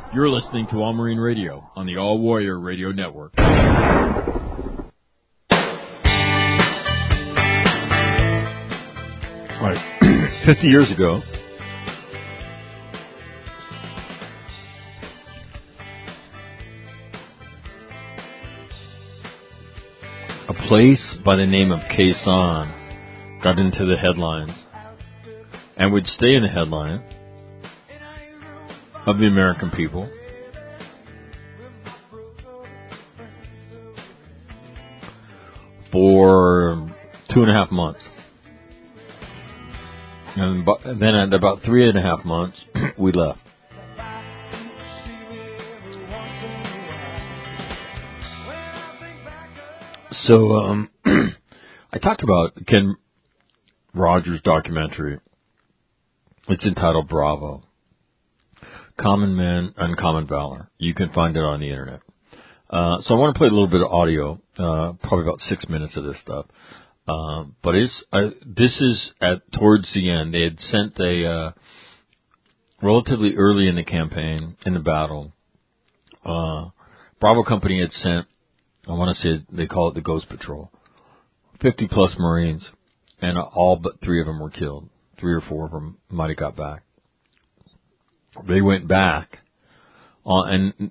You're listening to All Marine Radio on the All Warrior Radio Network. All right, 50 years ago, a place by the name of Khe Sanh got into the headlines and would stay in the headline of the American people for 2.5 months. And then at about 3.5 months, we left. So I talked about Ken Rogers' documentary. It's entitled Bravo. Common Men, Uncommon Valor. You can find it on the internet. So I want to play a little bit of audio, probably about 6 minutes of this stuff. But this is towards the end. They had sent relatively early in the campaign, in the battle, Bravo Company had sent, I want to say they call it the Ghost Patrol, 50 plus Marines, and all but 3 of them were killed. 3 or 4 of them might have got back. They went back, and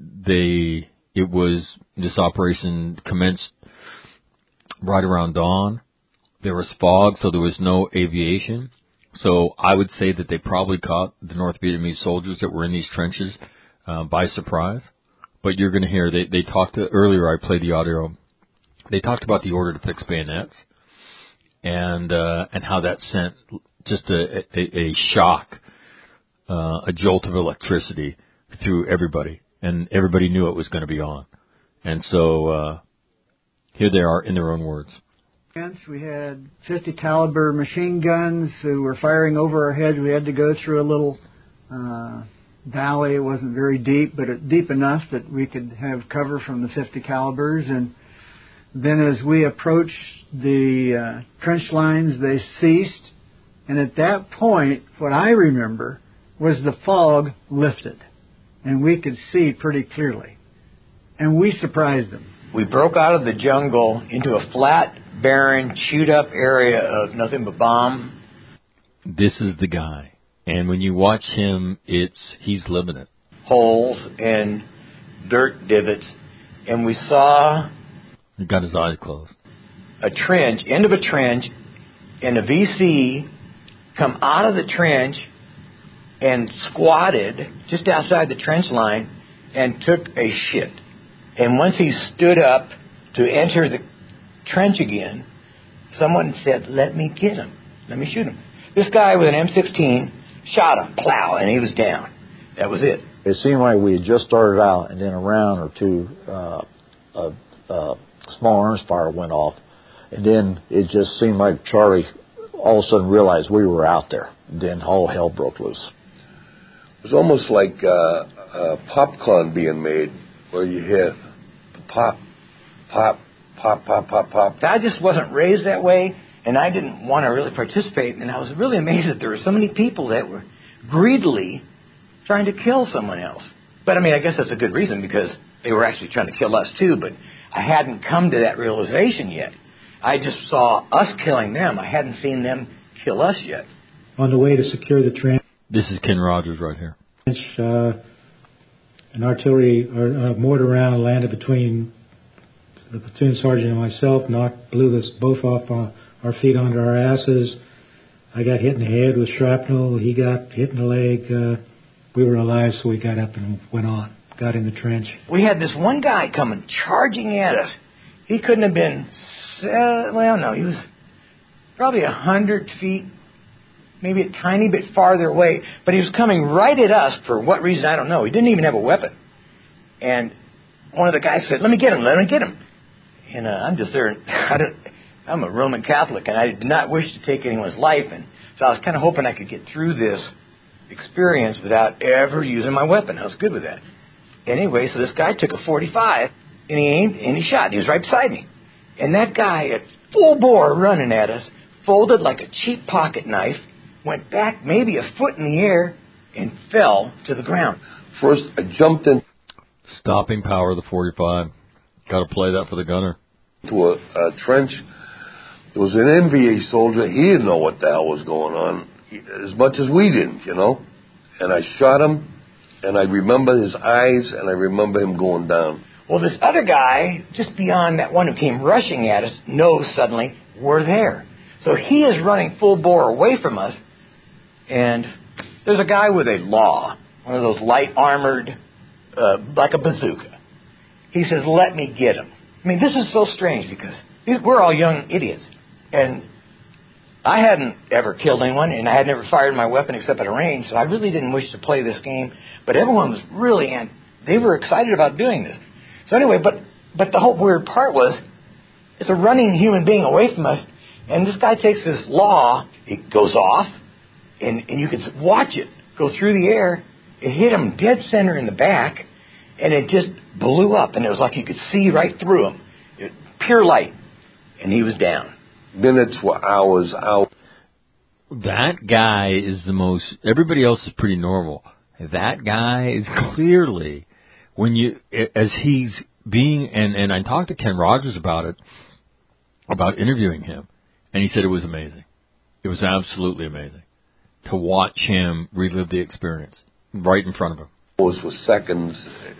this operation commenced right around dawn. There was fog, so there was no aviation. So I would say that they probably caught the North Vietnamese soldiers that were in these trenches by surprise. But you're going to hear, they talked earlier, I played the audio, they talked about the order to fix bayonets and how that sent just a shock, a jolt of electricity through everybody. And everybody knew it was going to be on. And so here they are in their own words. We had 50 caliber machine guns who were firing over our heads. We had to go through a little valley. It wasn't very deep, but deep enough that we could have cover from the 50 calibers. And then as we approached the trench lines, they ceased. And at that point, what I remember was the fog lifted, and we could see pretty clearly. And we surprised them. We broke out of the jungle into a flat, barren, chewed-up area of nothing but bomb. This is the guy. And when you watch him, he's living it. Holes and dirt divots. And we saw... He got his eyes closed. A trench, end of a trench, and a VC come out of the trench and squatted just outside the trench line and took a shit. And once he stood up to enter the trench again, someone said, "Let me get him. Let me shoot him." This guy with an M16 shot him, plow, and he was down. That was it. It seemed like we had just started out, and then a round or two, a small arms fire went off. And then it just seemed like Charlie all of a sudden realized we were out there. And then all hell broke loose. It was almost like popcorn being made, where you hear pop, pop, pop, pop, pop, pop. I just wasn't raised that way, and I didn't want to really participate. And I was really amazed that there were so many people that were greedily trying to kill someone else. But, I mean, I guess that's a good reason, because they were actually trying to kill us, too. But I hadn't come to that realization yet. I just saw us killing them. I hadn't seen them kill us yet. On the way to secure the trench. This is Ken Rogers right here. An artillery or a mortar round landed between the platoon sergeant and myself, blew us both off our feet onto our asses. I got hit in the head with shrapnel. He got hit in the leg. We were alive, so we got up and went on, got in the trench. We had this one guy coming, charging at us. He couldn't have been, he was probably 100 feet, maybe a tiny bit farther away, but he was coming right at us for what reason, I don't know. He didn't even have a weapon. And one of the guys said, let me get him. And I'm just there. I'm a Roman Catholic, and I did not wish to take anyone's life. And so I was kind of hoping I could get through this experience without ever using my weapon. I was good with that. Anyway, so this guy took a .45, and he aimed, and he shot. He was right beside me. And that guy, at full bore running at us, folded like a cheap pocket knife, went back maybe a foot in the air, and fell to the ground. First, I jumped Stopping power of the 45. Got to play that for the gunner. into a trench. There was an NVA soldier. He didn't know what the hell was going on, as much as we didn't, you know. And I shot him, and I remember his eyes, and I remember him going down. Well, this other guy, just beyond that one who came rushing at us, knows suddenly we're there. So he is running full bore away from us, and there's a guy with a law, one of those light armored, like a bazooka. He says, "Let me get him." I mean, this is so strange because we're all young idiots. And I hadn't ever killed anyone, and I had never fired my weapon except at a range, so I really didn't wish to play this game. But everyone was really, and they were excited about doing this. So anyway, but the whole weird part was, it's a running human being away from us, and this guy takes this law, it goes off, and you can watch it go through the air. It hit him dead center in the back, and it just blew up, and it was like you could see right through him. Pure light, and he was down. Minutes were hours out. That guy is the most, everybody else is pretty normal. That guy is clearly, as he's being, and I talked to Ken Rogers about it, about interviewing him, and he said it was amazing. It was absolutely amazing to watch him relive the experience right in front of him. It was for seconds.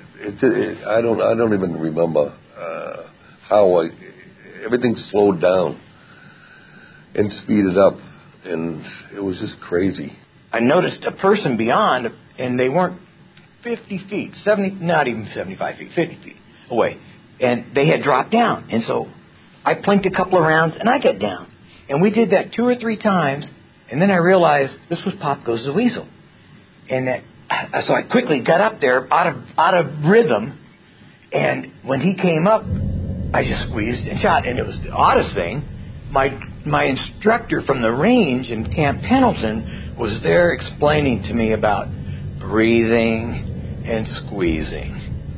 I don't even remember how everything slowed down and speeded up, and it was just crazy. I noticed a person beyond, and they weren't 50 feet, 70, not even 75 feet, 50 feet away, and they had dropped down. And so I plinked a couple of rounds, and I got down. And we did that 2 or 3 times, and then I realized this was Pop Goes the Weasel. And so I quickly got up there out of rhythm, and when he came up, I just squeezed and shot. And it was the oddest thing. My instructor from the range in Camp Pendleton was there explaining to me about breathing and squeezing.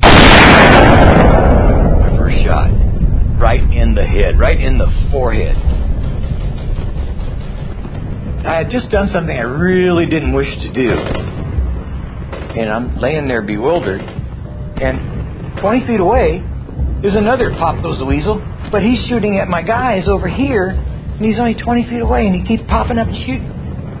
My first shot, right in the head, right in the forehead. I had just done something I really didn't wish to do. And I'm laying there bewildered. And 20 feet away is another Pop Goes the Weasel, but he's shooting at my guys over here, and he's only 20 feet away, and he keeps popping up and shooting.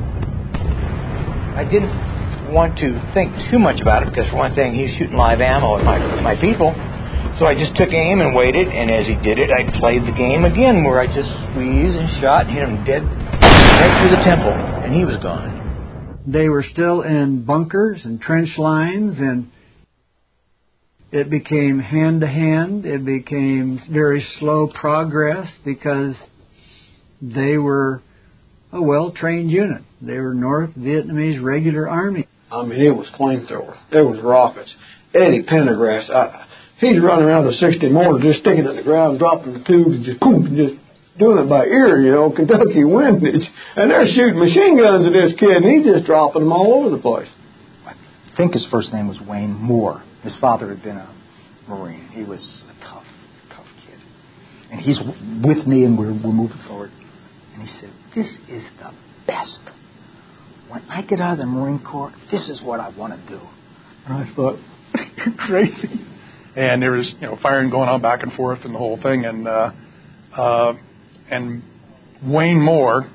I didn't want to think too much about it, because for one thing, he's shooting live ammo at my people. So I just took aim and waited, and as he did it, I played the game again, where I just squeezed and shot and hit him dead right through the temple, and he was gone. They were still in bunkers and trench lines, and it became hand-to-hand. It became very slow progress because they were a well-trained unit. They were North Vietnamese Regular Army. I mean, it was flamethrower. There was rockets. Eddie Pendergrass, he's running around with a 60 mortar, just sticking it in the ground, dropping the tubes, and just boom, just doing it by ear, you know, Kentucky windage. And they're shooting machine guns at this kid, and he's just dropping them all over the place. I think his first name was Wayne Moore. His father had been a Marine. He was a tough kid. And he's with me, and we're moving forward. And he said, "This is the best. When I get out of the Marine Corps, this is what I want to do." And I thought, you're crazy. And there was, firing going on back and forth and the whole thing. And Wayne Moore,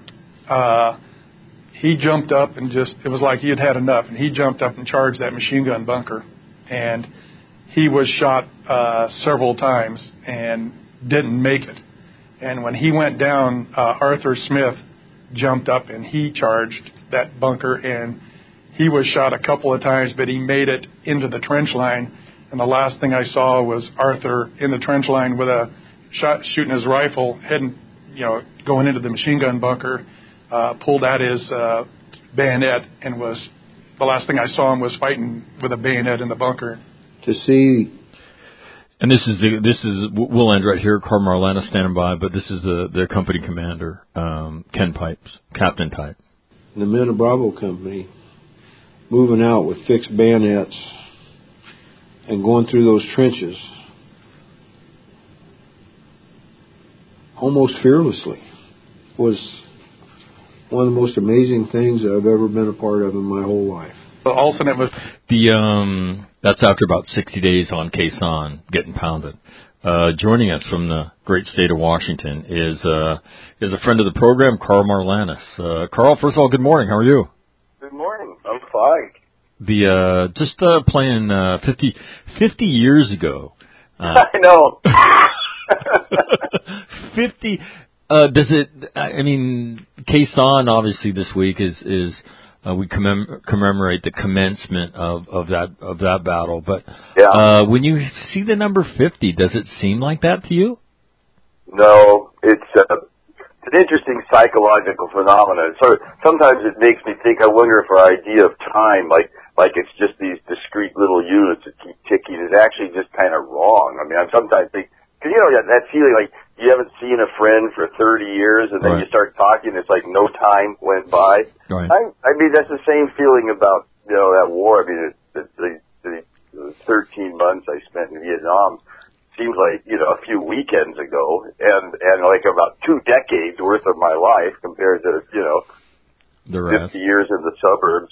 he jumped up and it was like he had had enough. And he jumped up and charged that machine gun bunker. And he was shot several times and didn't make it. And when he went down, Arthur Smith jumped up and he charged that bunker, and he was shot a couple of times, but he made it into the trench line. And the last thing I saw was Arthur in the trench line with a shot, shooting his rifle, heading, going into the machine gun bunker, pulled out his bayonet, and the last thing I saw him was fighting with a bayonet in the bunker. To see. And this is we'll end right here. Carl Marlana standing by, but this is the company commander, Ken Pipes, Captain Type. The men of Bravo Company moving out with fixed bayonets and going through those trenches almost fearlessly was one of the most amazing things I've ever been a part of in my whole life. all of a sudden it was that's after about 60 days on Quezon getting pounded. Joining us from the great state of Washington is a friend of the program, Carl Marlanis. Carl, first of all, good morning. How are you? Good morning. I'm fine. Just playing 50 years ago. I know. 50. Does it? I mean, Quezon obviously this week is we commemorate the commencement of that battle. But when you see the number 50, does it seem like that to you? No, it's an interesting psychological phenomenon. So sometimes it makes me think. I wonder if our idea of time, like it's just these discrete little units that keep ticking, is actually just kind of wrong. I mean, I sometimes think, because that feeling like you haven't seen a friend for 30 years, and then you start talking, it's like no time went by. Right. I mean, that's the same feeling about that war. I mean, the 13 months I spent in Vietnam seems like a few weekends ago, and like about 2 decades worth of my life compared to the rest. 50 years in the suburbs.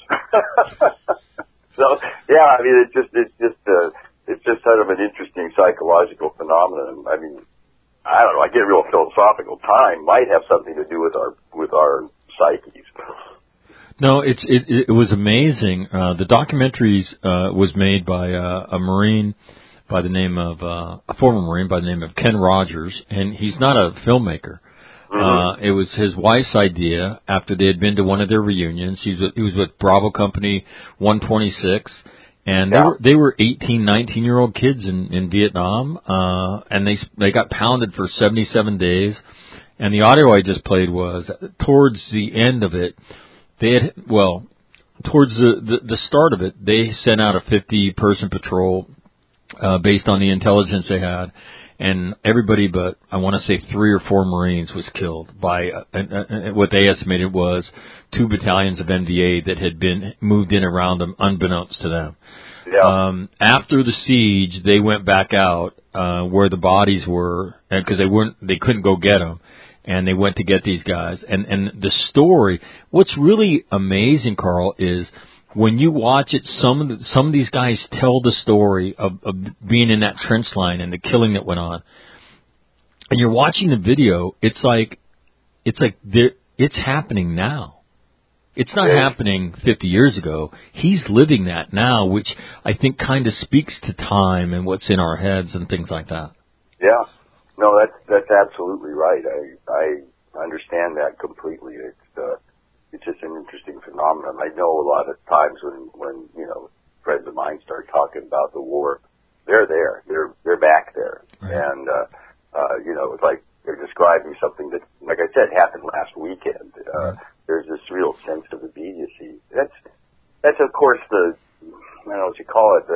So yeah, I mean, it's just sort of an interesting psychological phenomenon. I mean, I don't know. I get real philosophical. Time might have something to do with our psyches. No, it was amazing. The documentaries was made by a Marine by the name of a former Marine by the name of Ken Rogers, and he's not a filmmaker. Mm-hmm. It was his wife's idea after they had been to one of their reunions. He was with Bravo Company 126. And they were 18, 19-year-old kids in Vietnam, and they got pounded for 77 days. And the audio I just played was towards the end of it. Towards the start of it, they sent out a 50-person patrol based on the intelligence they had, and everybody but I want to say 3 or 4 Marines was killed by what they estimated was 2 battalions of NVA that had been moved in around them unbeknownst to them. Yeah. After the siege, they went back out where the bodies were because they couldn't go get them, and they went to get these guys. And the story, what's really amazing, Carl, is when you watch it, some of these guys tell the story of being in that trench line and the killing that went on. And you're watching the video, it's like it's happening now. It's not happening 50 years ago. He's living that now, which I think kind of speaks to time and what's in our heads and things like that. Yeah. No, that's absolutely right. I understand that completely. It's just an interesting phenomenon. I know a lot of times when friends of mine start talking about the war, they're there. They're back there. Right. And it's like they're describing something that, like I said, happened last weekend. Right. There's this real sense of immediacy. That's of course I don't know what you call it,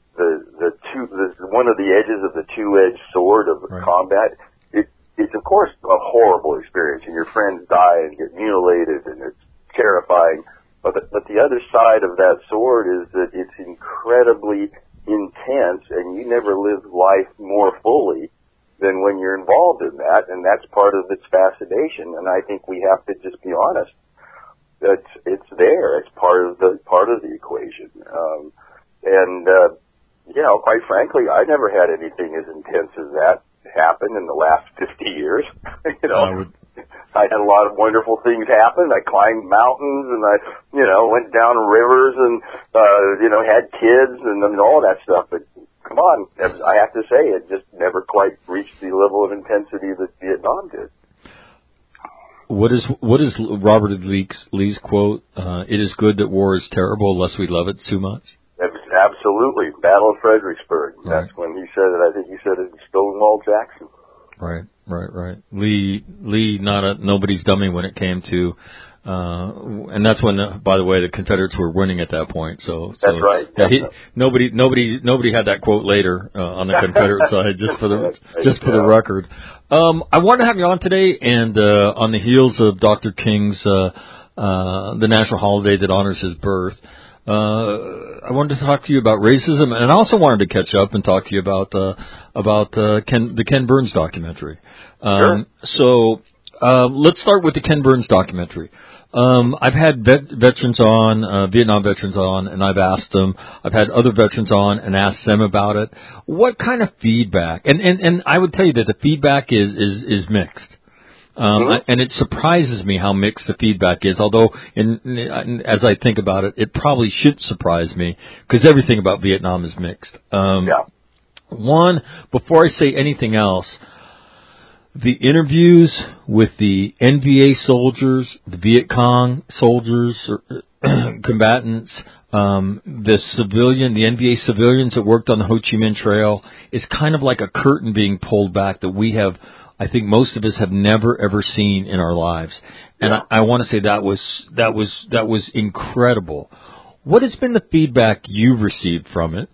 the one of the edges of the two-edged sword of combat. It's of course a horrible experience, and your friends die and get mutilated, and it's terrifying. But the other side of that sword is that it's incredibly intense, and you never live life more fully than when you're involved in that, and that's part of its fascination. And I think we have to just be honest. It's there. It's part of the equation. Quite frankly, I never had anything as intense as that happen in the last 50 years. I had a lot of wonderful things happen. I climbed mountains, and I went down rivers, and had kids, and all that stuff. But come on, I have to say, it just never quite reached the level of intensity that Vietnam did. What is Robert E. Lee's quote? It is good that war is terrible, lest we love it too much. Absolutely. Battle of Fredericksburg. Right. That's when he said it. I think he said it in Stonewall Jackson. Right. Lee, nobody's dummy when it came to, and that's when, by the way, the Confederates were winning at that point. So that's right. Yeah, nobody had that quote later on the Confederate side, just for the record. I wanted to have you on today, and on the heels of Dr. King's the national holiday that honors his birth. I wanted to talk to you about racism, and I also wanted to catch up and talk to you about the Ken Burns documentary. Sure. So let's start with the Ken Burns documentary. I've had veterans on, Vietnam veterans on, and I've asked them. I've had other veterans on and asked them about it. What kind of feedback? And I would tell you that the feedback is mixed. And it surprises me how mixed the feedback is, although as I think about it, it probably should surprise me because everything about Vietnam is mixed. One, before I say anything else, the interviews with the NVA soldiers, the Viet Cong soldiers, combatants, the NVA civilians that worked on the Ho Chi Minh Trail is kind of like a curtain being pulled back that we have, I think most of us have never ever seen in our lives. And I want to say that was incredible. What has been the feedback you've received from it,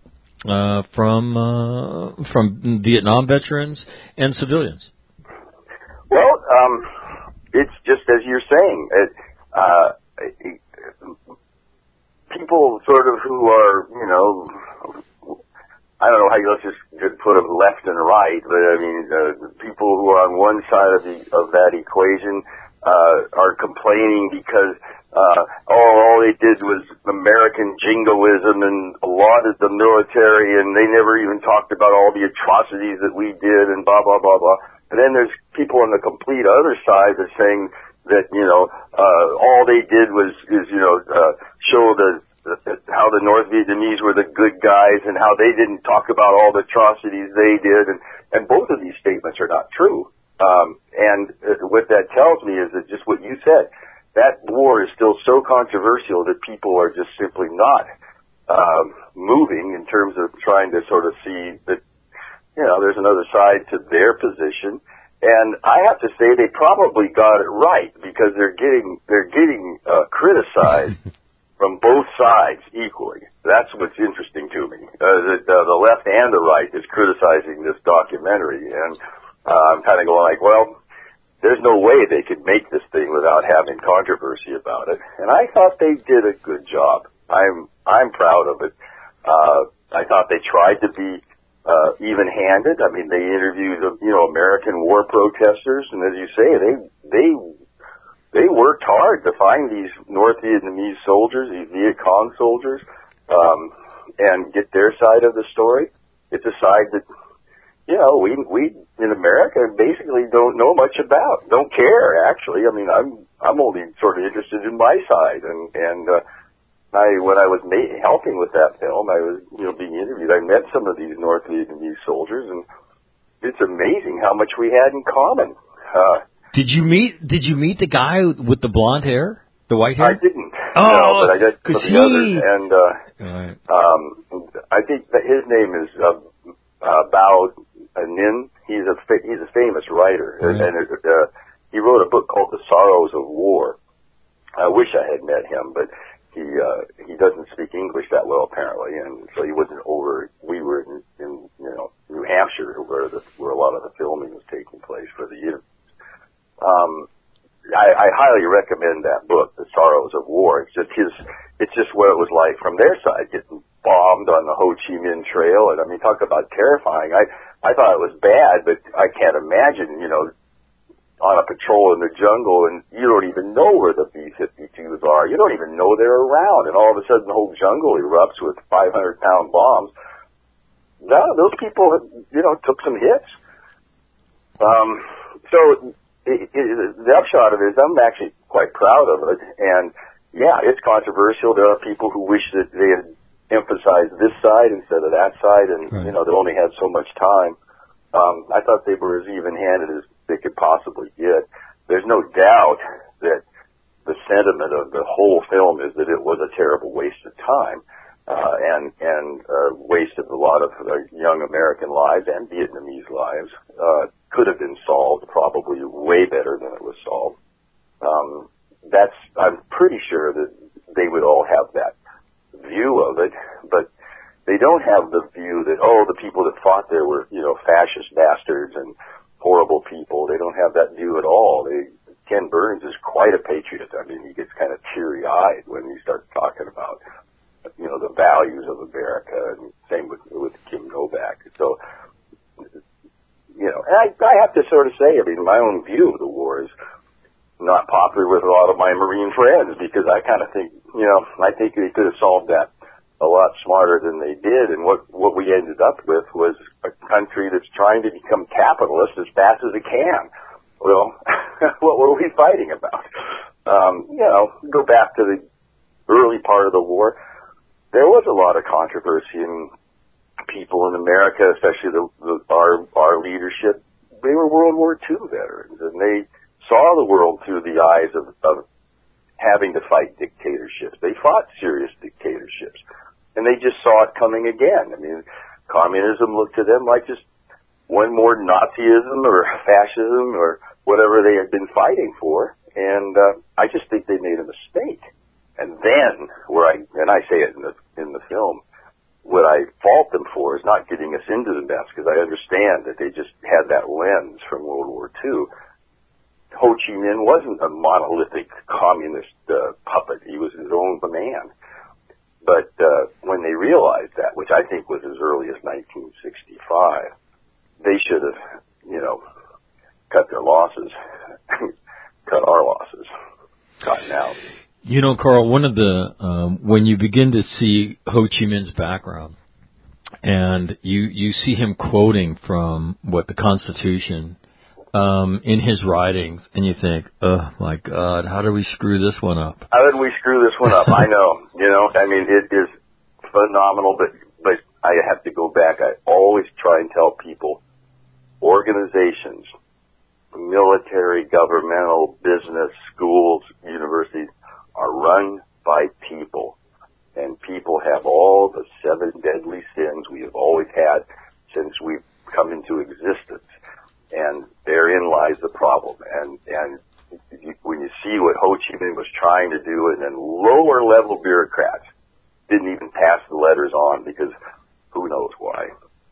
from Vietnam veterans and civilians? Well, it's just as you're saying. People sort of who are, I don't know how let's just put them left and right, but I mean, people who are on one side of that equation are complaining because all they did was American jingoism and lauded the military, and they never even talked about all the atrocities that we did, and blah blah blah blah. And then there's people on the complete other side that saying that, all they did was show how the North Vietnamese were the good guys and how they didn't talk about all the atrocities they did. And both of these statements are not true. And what that tells me is that just what you said, that war is still so controversial that people are just simply not moving in terms of trying to sort of see that, there's another side to their position. And I have to say they probably got it right because they're getting criticized from both sides equally. That's what's interesting to me. The left and the right is criticizing this documentary, and I'm kind of going like, well, there's no way they could make this thing without having controversy about it. And I thought they did a good job. I'm proud of it. I thought they tried to be even-handed. I mean, they interviewed, American war protesters, and as you say, they worked hard to find these North Vietnamese soldiers, these Viet Cong soldiers, and get their side of the story. It's a side that, we in America basically don't know much about, don't care actually. I mean, I'm only sort of interested in my side, and when I was helping with that film, I was, being interviewed. I met some of these North Vietnamese soldiers, and it's amazing how much we had in common. Did you meet the guy with the blonde hair, the white hair? I didn't. No, but I got some of the others, and right. I think that his name is Bao Ninh. He's a famous writer, right. And he wrote a book called The Sorrows of War. I wish I had met him, but he doesn't speak English that well apparently, and so he wasn't over. We were in New Hampshire where a lot of the filming was taking place for the year. I highly recommend that book, The Sorrows of War. It's just what it was like from their side, getting bombed on the Ho Chi Minh Trail, and I mean, talk about terrifying. I thought it was bad, but I can't imagine, on a patrol in the jungle, and you don't even know where the B-52s are. You don't even know they're around, and all of a sudden the whole jungle erupts with 500-pound bombs. No, those people, took some hits. So the upshot of it is I'm actually quite proud of it, and yeah, it's controversial. There are people who wish that they had emphasized this side instead of that side, and right. They only had so much time. I thought they were as even-handed as they could possibly get. There's no doubt that the sentiment of the whole film is that it was a terrible waste of time, and waste of a lot of young American lives and Vietnamese lives. Could have been solved probably way better than it was solved. I'm pretty sure that they would all have that view of it, but they don't have the view that, the people that fought there were, fascist bastards and horrible people. They don't have that view at all. Ken Burns is quite a patriot. I mean, he gets kind of teary-eyed when he starts talking about, the values of America, and same with Kim Novak. So, and I have to sort of say, I mean, my own view of the war is not popular with a lot of my Marine friends because I kind of think, I think they could have solved that a lot smarter than they did. And what we ended up with was a country that's trying to become capitalist as fast as it can. Well, what were we fighting about? Go back to the early part of the war. There was a lot of controversy, and people in America, especially our leadership, they were World War II veterans, and they saw the world through the eyes of having to fight dictatorships. They fought serious dictatorships, and they just saw it coming again. I mean, communism looked to them like just one more Nazism or fascism or whatever they had been fighting for, and I just think they made a mistake. And then, and I say it in the film, what I fault them for is not getting us into the mess, because I understand that they just had that lens from World War II. Ho Chi Minh wasn't a monolithic communist puppet. He was his own man. But when they realized that, which I think was as early as 1965, they should have, cut their losses, cut our losses, gotten out. Carl, one of the when you begin to see Ho Chi Minh's background, and you see him quoting from the Constitution in his writings, and you think, oh my God, how did we screw this one up? How did we screw this one up? I know, it is phenomenal, but I have to go back. I always try and tell people, organizations, military, governmental, business, schools, universities, are run by people, and people have all the 7 deadly sins we have always had since we've come into existence, and therein lies the problem. And when you see what Ho Chi Minh was trying to do, and then lower level bureaucrats didn't even pass the letters on because who knows why,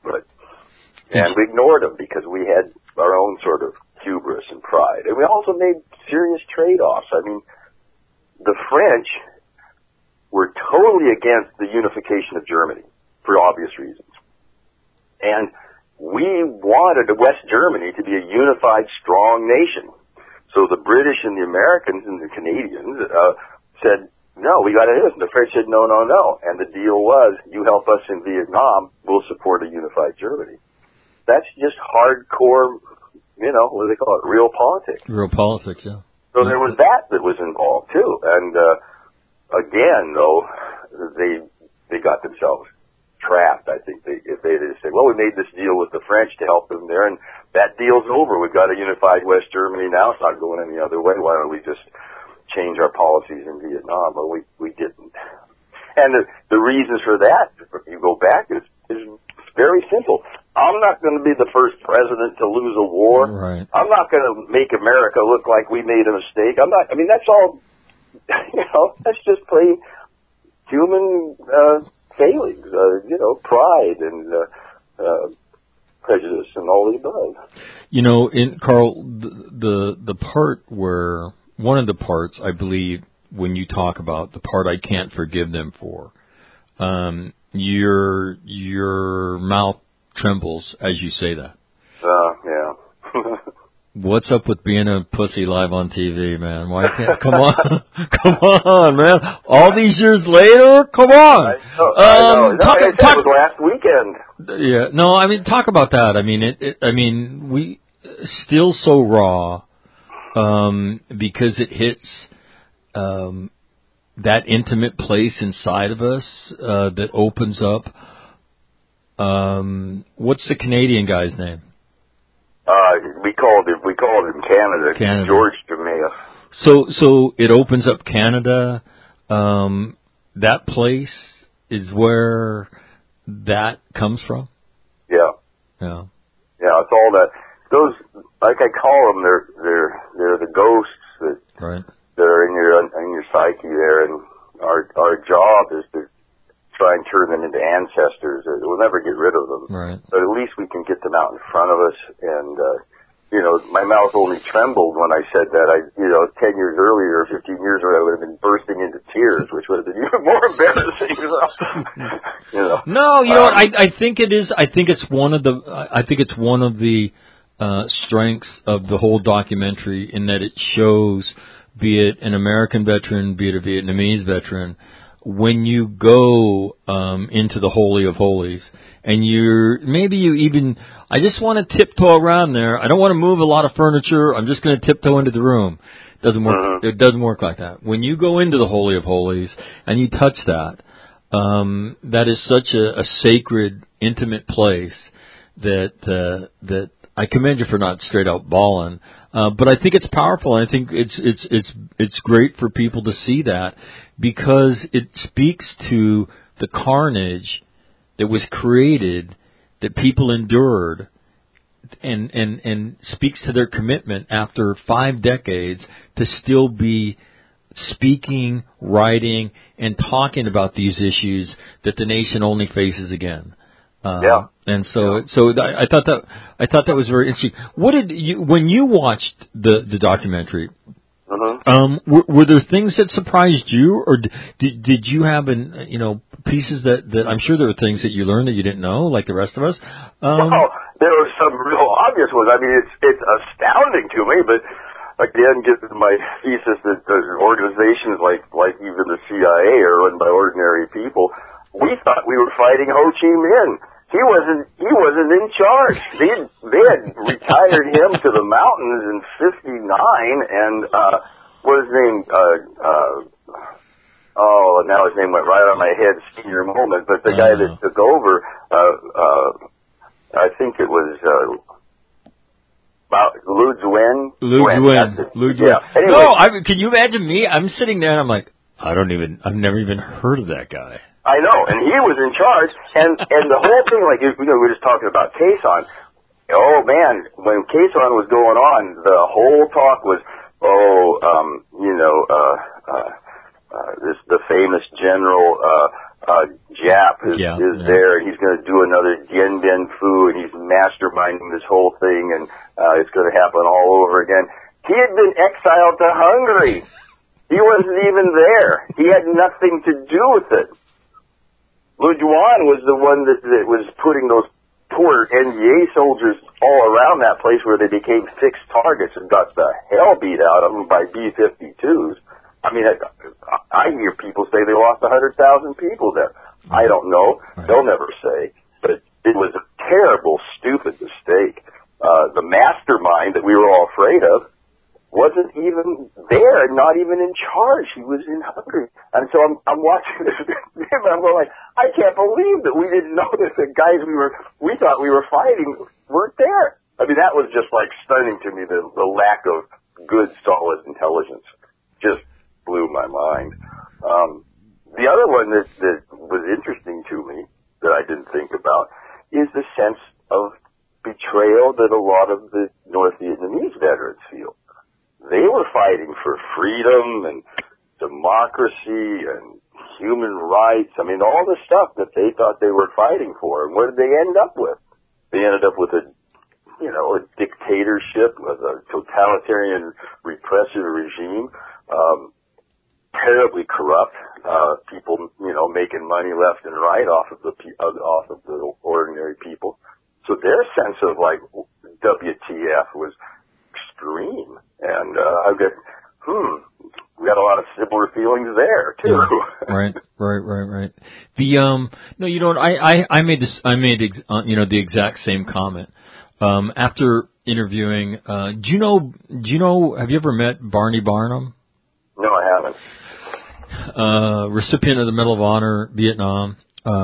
and we ignored them because we had our own sort of hubris and pride, and we also made serious trade-offs. I mean, the French were totally against the unification of Germany for obvious reasons. And we wanted West Germany to be a unified, strong nation. So the British and the Americans and the Canadians said, no, we got to do this. And the French said, no, no, no. And the deal was, you help us in Vietnam, we'll support a unified Germany. That's just hardcore, what do they call it, real politics. Real politics, yeah. So there was that was involved too, and again, though, they got themselves trapped. I think if they just said, "Well, we made this deal with the French to help them there, and that deal's over. We've got a unified West Germany now. It's not going any other way. Why don't we just change our policies in Vietnam?" But we didn't. And the reasons for that, if you go back, is very simple. I'm not going to be the first president to lose a war. Right. I'm not going to make America look like we made a mistake. That's all, that's just plain human failings, pride and prejudice and all the above. Carl, the part where, one of the parts, I believe, when you talk about the part I can't forgive them for, your mouth trembles as you say that. Yeah. What's up with being a pussy live on TV, man? Why can't? Come on, man! All these years later, come on. I know. It was last weekend. Yeah. No, talk about that. We still so raw, because it hits that intimate place inside of us that opens up. What's the Canadian guy's name? We called him Canada. George Jamea. So it opens up Canada. That place is where that comes from. Yeah. Yeah. Yeah. It's all that. Those, like I call them, they're the ghosts that are in your psyche there, and our job is to try and turn them into ancestors. We'll never get rid of them. Right. But at least we can get them out in front of us. And, my mouth only trembled when I said that. 10 years earlier, or 15 years earlier, I would have been bursting into tears, which would have been even more embarrassing. No, I think it is. I think it's one of the strengths of the whole documentary in that it shows, be it an American veteran, be it a Vietnamese veteran, when you go into the Holy of Holies, and I just want to tiptoe around there. I don't want to move a lot of furniture. I'm just going to tiptoe into the room. Doesn't work. It doesn't work like that. When you go into the Holy of Holies and you touch that, that is such a sacred, intimate place that I commend you for not straight out bawling. But I think it's powerful, and I think it's great for people to see that, because it speaks to the carnage that was created, that people endured, and speaks to their commitment after 5 decades to still be speaking, writing, and talking about these issues that the nation only faces again. And so I thought that was very interesting. When you watched the documentary? Were there things that surprised you, or did you have pieces that I'm sure there were things that you learned that you didn't know, like the rest of us? Well, there were some real obvious ones. I mean, it's astounding to me, but again, given my thesis that organizations like even the CIA are run by ordinary people, we thought we were fighting Ho Chi Minh. He wasn't in charge. They had retired him to the mountains in '59, and what was his name? Now his name went right on my head. Senior moment, but the guy that took over, I think it was Lu Duan. Yeah. Anyway. No, can you imagine me? I'm sitting there and I'm like, I've never even heard of that guy. I know, and he was in charge, and the whole thing, like, we were just talking about Quezon. Oh man, when Quezon was going on, the whole talk was, the famous general, Jap is there, and he's going to do another Dien Bien Phu, and he's masterminding this whole thing, and it's going to happen all over again. He had been exiled to Hungary. He wasn't even there. He had nothing to do with it. Lu Duan was the one that was putting those poor NVA soldiers all around that place where they became fixed targets and got the hell beat out of them by B-52s. I mean, I hear people say they lost 100,000 people there. I don't know. They'll never say. But it was a terrible, stupid mistake. The mastermind that we were all afraid of wasn't even there, not even in charge. He was in Hungary. And so I'm watching this, and I'm going like, I can't believe that we didn't know that the guys we thought we were fighting weren't there. I mean, that was just like stunning to me, the lack of good, solid intelligence. Just blew my mind. The other one that was interesting to me that I didn't think about is the sense of betrayal that a lot of the North Vietnamese veterans feel. They were fighting for freedom and democracy and human rights. I mean, all the stuff that they thought they were fighting for. And what did they end up with? They ended up with a dictatorship, with a totalitarian, repressive regime, terribly corrupt, people, making money left and right off of the ordinary people. So their sense of like WTF was extreme. And I've got, we got a lot of similar feelings there too. Yeah. Right. The no, you don't. I made the exact same comment after interviewing. Do you know? Have you ever met Barney Barnum? No, I haven't. Recipient of the Medal of Honor, Vietnam.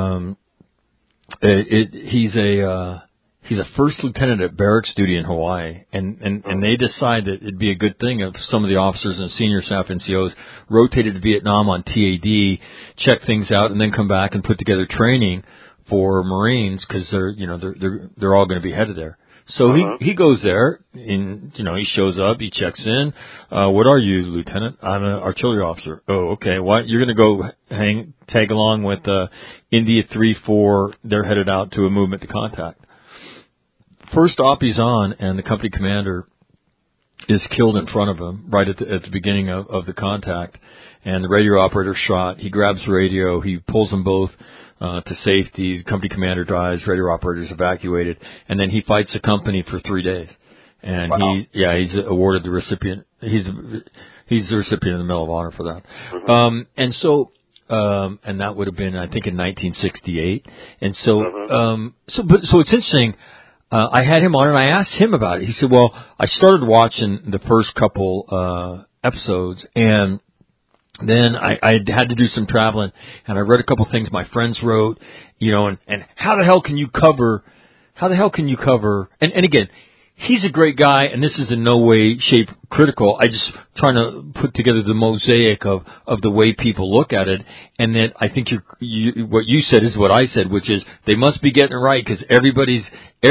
He's a first lieutenant at barracks duty in Hawaii, and they decide that it'd be a good thing if some of the officers and senior staff NCOs rotated to Vietnam on TAD, check things out, and then come back and put together training for Marines, because they're all going to be headed there. So he goes there, and he shows up, he checks in. What are you, Lieutenant? I'm an artillery officer. Oh, okay. What? You're going to go tag along with India 3-4. They're headed out to a movement to contact. First op he's on, and the company commander is killed in front of him right at the beginning of the contact, and the radio operator shot. He grabs the radio, he pulls them both to safety. The company commander dies, radio operator's evacuated, and then he fights the company for 3 days. And wow. he's awarded the recipient. He's the recipient of the Medal of Honor for that. Mm-hmm. And that would have been, I think, in 1968. And so it's interesting. I had him on and I asked him about it. He said, well, I started watching the first couple episodes, and then I had to do some traveling, and I read a couple things my friends wrote, and how the hell can you cover, and again, he's a great guy, and this is in no way, shape critical. I just trying to put together the mosaic of the way people look at it, and that I think what you said is what I said, which is they must be getting it right because everybody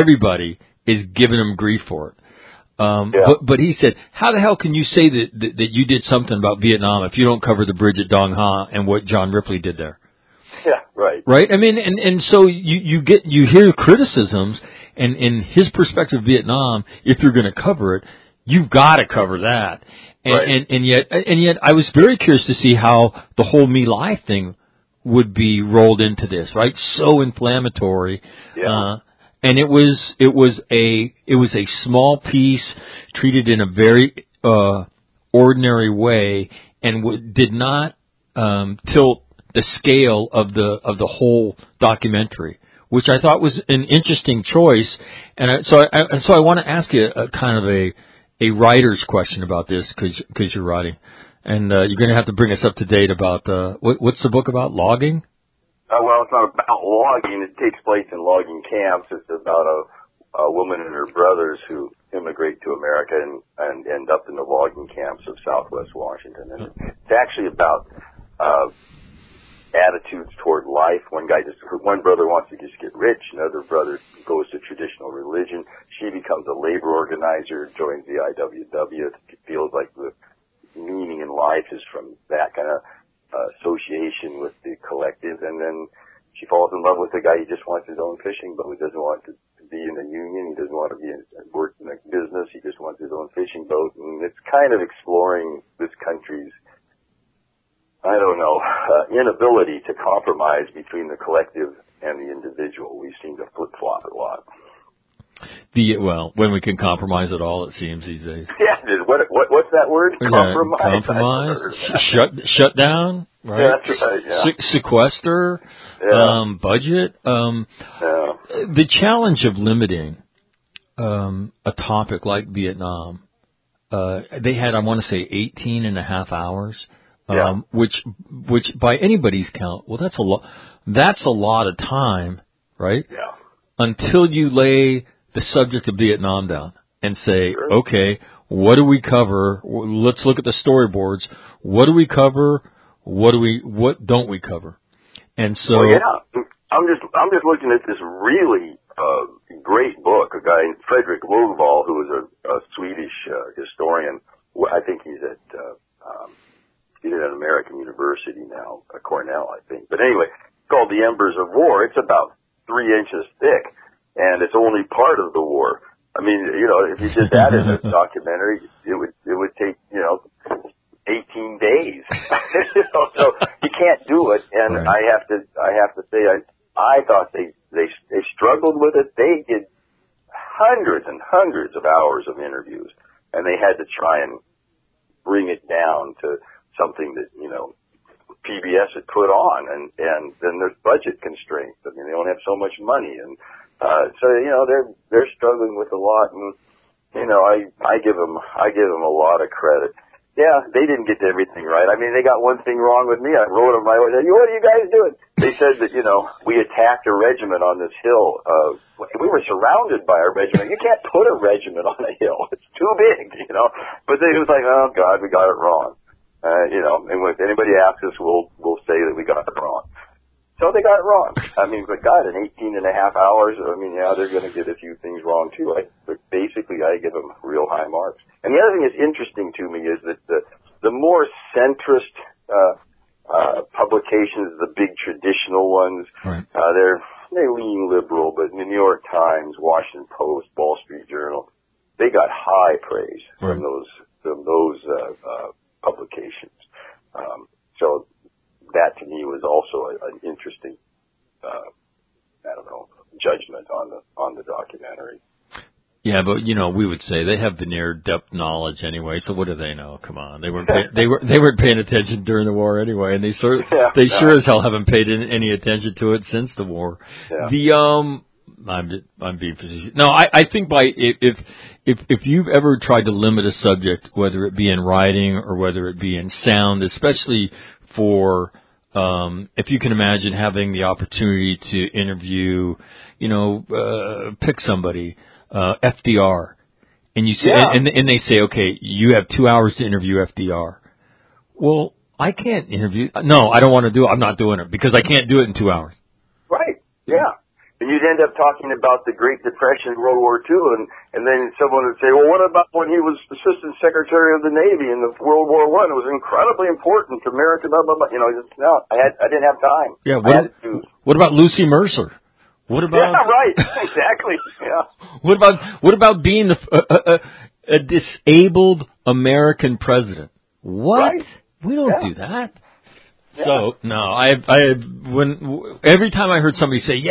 is giving them grief for it. But he said, how the hell can you say that you did something about Vietnam if you don't cover the bridge at Dong Ha and what John Ripley did there? Yeah, right. Right? I mean, and so you hear criticisms, and in his perspective of Vietnam, if you're going to cover it, you've got to cover that. And yet I was very curious to see how the whole My Lai thing would be rolled into this, right? So inflammatory. Yeah. And it was a small piece treated in a very ordinary way, and did not tilt the scale of the whole documentary, which I thought was an interesting choice. And so I want to ask you a kind of a writer's question about this, because you're writing, and you're going to have to bring us up to date about what's the book about? Logging? Well, it's not about logging. It takes place in logging camps. It's about a woman and her brothers who immigrate to America and end up in the logging camps of Southwest Washington. And it's actually about attitudes toward life. One brother wants to just get rich. Another brother goes to traditional religion. She becomes a labor organizer, joins the IWW. It feels like the meaning in life is from that kind of association with the collective, and then she falls in love with a guy who just wants his own fishing boat. He doesn't want to be in a union. He doesn't want to work in a business. He just wants his own fishing boat. And it's kind of exploring this country's, inability to compromise between the collective and the individual. We seem to flip-flop a lot. When we can compromise at all, it seems these days. Yeah, what's that word? Compromise. Compromise. Shut down. Right. Yeah, that's right. Yeah. Sequester. Yeah. Budget. The challenge of limiting a topic like Vietnam. They had, I want to say, 18 and a half hours. Which by anybody's count, well, that's a lot. That's a lot of time, right? Yeah. Until you lay the subject of Vietnam down and say, okay, what do we cover? Let's look at the storyboards. What do we cover? What don't we cover? And so, I'm just looking at this really great book. A guy named Fredrik Lundvall, who is a Swedish historian. I think he's at American University now, Cornell, I think. But anyway, it's called The Embers of War. It's about 3 inches thick, and it's only part of the war. I mean, if you did that in a documentary, it would take, 18 days. So you can't do it. And right. I have to say, I thought they struggled with it. They did hundreds and hundreds of hours of interviews, and they had to try and bring it down to something that, PBS had put on, and then there's budget constraints. I mean, they don't have so much money, and so they're struggling with a lot. And I give them a lot of credit. Yeah, they didn't get everything right. I mean, they got one thing wrong with me. I wrote them. What are you guys doing? They said that we attacked a regiment on this hill. We were surrounded by a regiment. You can't put a regiment on a hill. It's too big, But it was like, oh God, we got it wrong. And if anybody asks us, we'll say that we got it wrong. So they got it wrong. I mean, but God, in 18 and a half hours, I mean, yeah, they're going to get a few things wrong too. But basically, I give them real high marks. And the other thing that's interesting to me is that the more centrist publications, the big traditional ones, right. They lean liberal, but the New York Times, Washington Post, Wall Street Journal, they got high praise from those publications. So that to me was also an interesting, judgment on the documentary. Yeah, but we would say they have the near depth knowledge anyway. So what do they know? Come on, they weren't paying attention during the war anyway, and they sure as hell haven't paid any attention to it since the war. Yeah. I'm being facetious. No, I think if you've ever tried to limit a subject, whether it be in writing or whether it be in sound, especially for if you can imagine having the opportunity to interview, pick somebody. FDR, and you say, and they say, okay, you have 2 hours to interview FDR. Well, I can't interview. No, I don't want to do it. I'm not doing it because I can't do it in 2 hours. Right. Yeah. And you'd end up talking about the Great Depression, World War II, and then someone would say, well, what about when he was Assistant Secretary of the Navy in the World War I? It was incredibly important to America. Blah blah blah. No, I didn't have time. Yeah. What about Lucy Mercer? What about? Yeah, right. Exactly. Yeah. What about being a disabled American president? What? Right. We don't do that. Yeah. So no, every time I heard somebody say,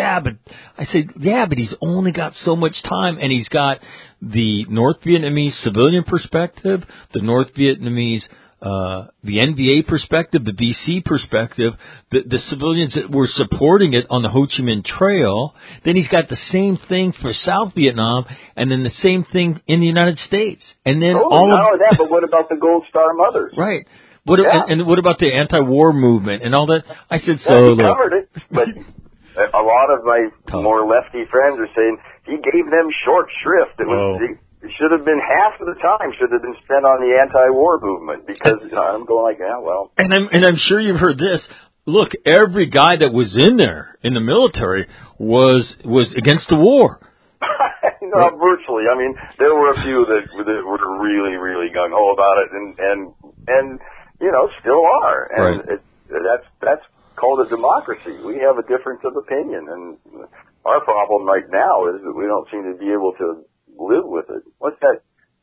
but he's only got so much time, and he's got the North Vietnamese civilian perspective, the North Vietnamese. The NVA perspective, the VC perspective, the civilians that were supporting it on the Ho Chi Minh Trail. Then he's got the same thing for South Vietnam, and then the same thing in the United States. And then not only that, but what about the Gold Star mothers? Right. And what about the anti-war movement and all that? I said he covered it, but a lot of my more lefty friends are saying he gave them short shrift. It should have been half of the time should have been spent on the anti-war movement because I'm going like, And I'm sure you've heard this. Look, every guy that was in there in the military was against the war. Virtually. I mean, there were a few that were really, really gung ho about it, and still are. And that's called a democracy. We have a difference of opinion, and our problem right now is that we don't seem to be able to live with it. What's that?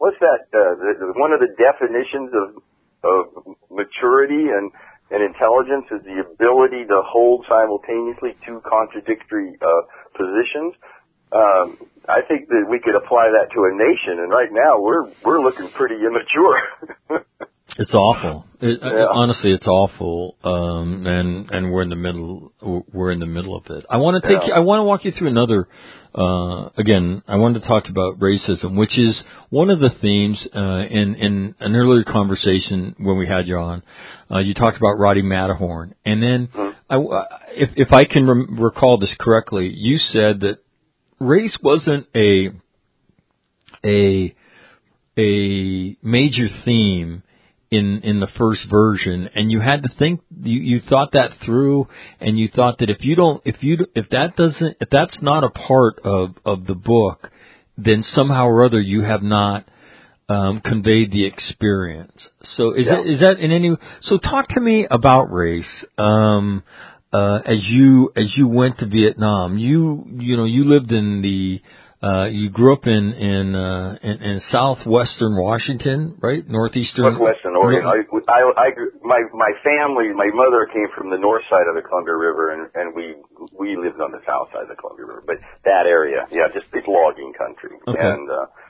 One of the definitions of maturity and intelligence is the ability to hold simultaneously two contradictory positions. I think that we could apply that to a nation, and right now we're looking pretty immature. It's awful. Honestly, it's awful. And we're in the middle. We're in the middle of it. I want to walk you through another. Again, I wanted to talk about racism, which is one of the themes in an earlier conversation when we had you on. You talked about Roddy Matterhorn, and then if I can recall this correctly, you said that race wasn't a major theme in the first version, and you had to think, you thought that through, and you thought that if that's not a part of the book, then somehow or other you have not conveyed the experience. So is that in any? So talk to me about race. As you went to Vietnam, you lived in the. You grew up in southwestern Washington, right? Northeastern. Northwestern Oregon. My family, my mother came from the north side of the Columbia River, and we lived on the south side of the Columbia River. But that area, it's logging country. Okay. And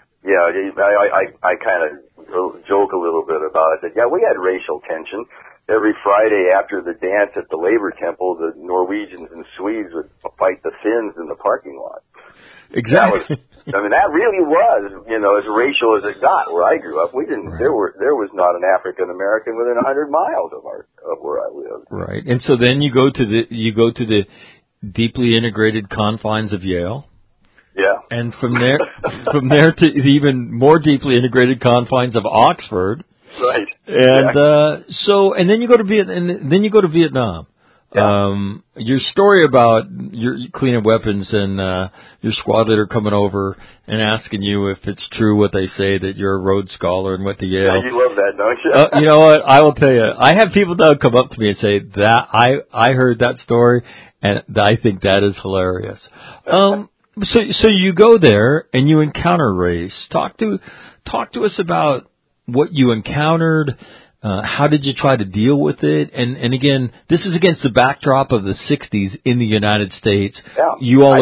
I kind of joke a little bit about it. That we had racial tension. Every Friday after the dance at the Labor Temple, the Norwegians and Swedes would fight the Finns in the parking lot. Exactly. That really was, as racial as it got where I grew up. We didn't. Right. There was not an African American within 100 miles of where I lived. Right. And so then you go to the deeply integrated confines of Yale. Yeah. And from there to the even more deeply integrated confines of Oxford. Right. And then you go to Vietnam. Yeah. Your story about your cleaning weapons and your squad leader coming over and asking you if it's true what they say that you're a Rhodes Scholar and went to Yale. Yeah, you love that, don't you? You know what? I will tell you. I have people that come up to me and say that I heard that story and I think that is hilarious. So you go there and you encounter race. Talk to us about what you encountered. How did you try to deal with it? And again, this is against the backdrop of the '60s in the United States. Yeah. You all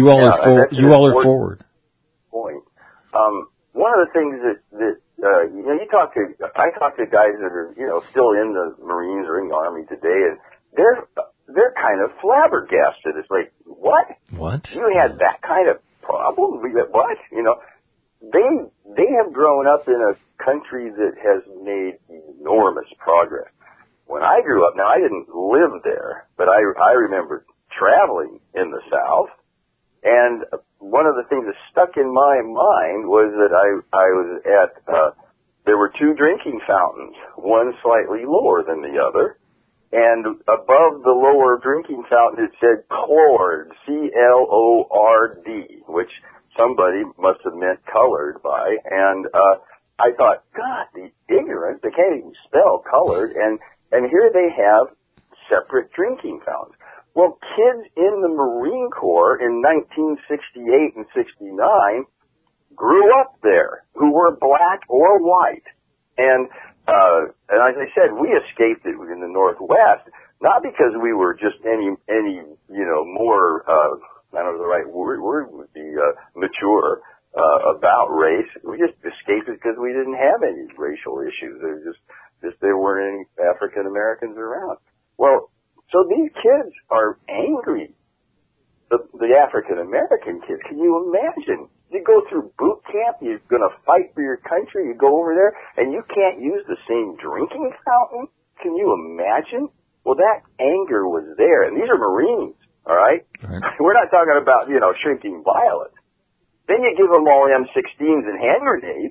are forward. Point. One of the things that I talk to guys that are still in the Marines or in the Army today, and they're kind of flabbergasted. It's like, what? You had that kind of problem? What? They have grown up in a country that has made enormous progress. When I grew up, now I didn't live there, but I remember traveling in the South, and one of the things that stuck in my mind was that I was at, there were two drinking fountains, one slightly lower than the other, and above the lower drinking fountain it said Clord, C-L-O-R-D, which somebody must have meant colored by, and I thought, God, the ignorance, they can't even spell colored, and here they have separate drinking fountains. Well, kids in the Marine Corps in 1968 and 69 grew up there who were black or white. And as I said, we escaped it in the Northwest, not because we were just any more, I don't know the right word would be, mature, about race. We just escaped it because we didn't have any racial issues. There weren't any African Americans around. Well, so these kids are angry. The African American kids, can you imagine? You go through boot camp, you're going to fight for your country, you go over there, and you can't use the same drinking fountain? Can you imagine? Well, that anger was there, and these are Marines, all right? We're not talking about, shrinking violets. Then you give them all M16s and hand grenades.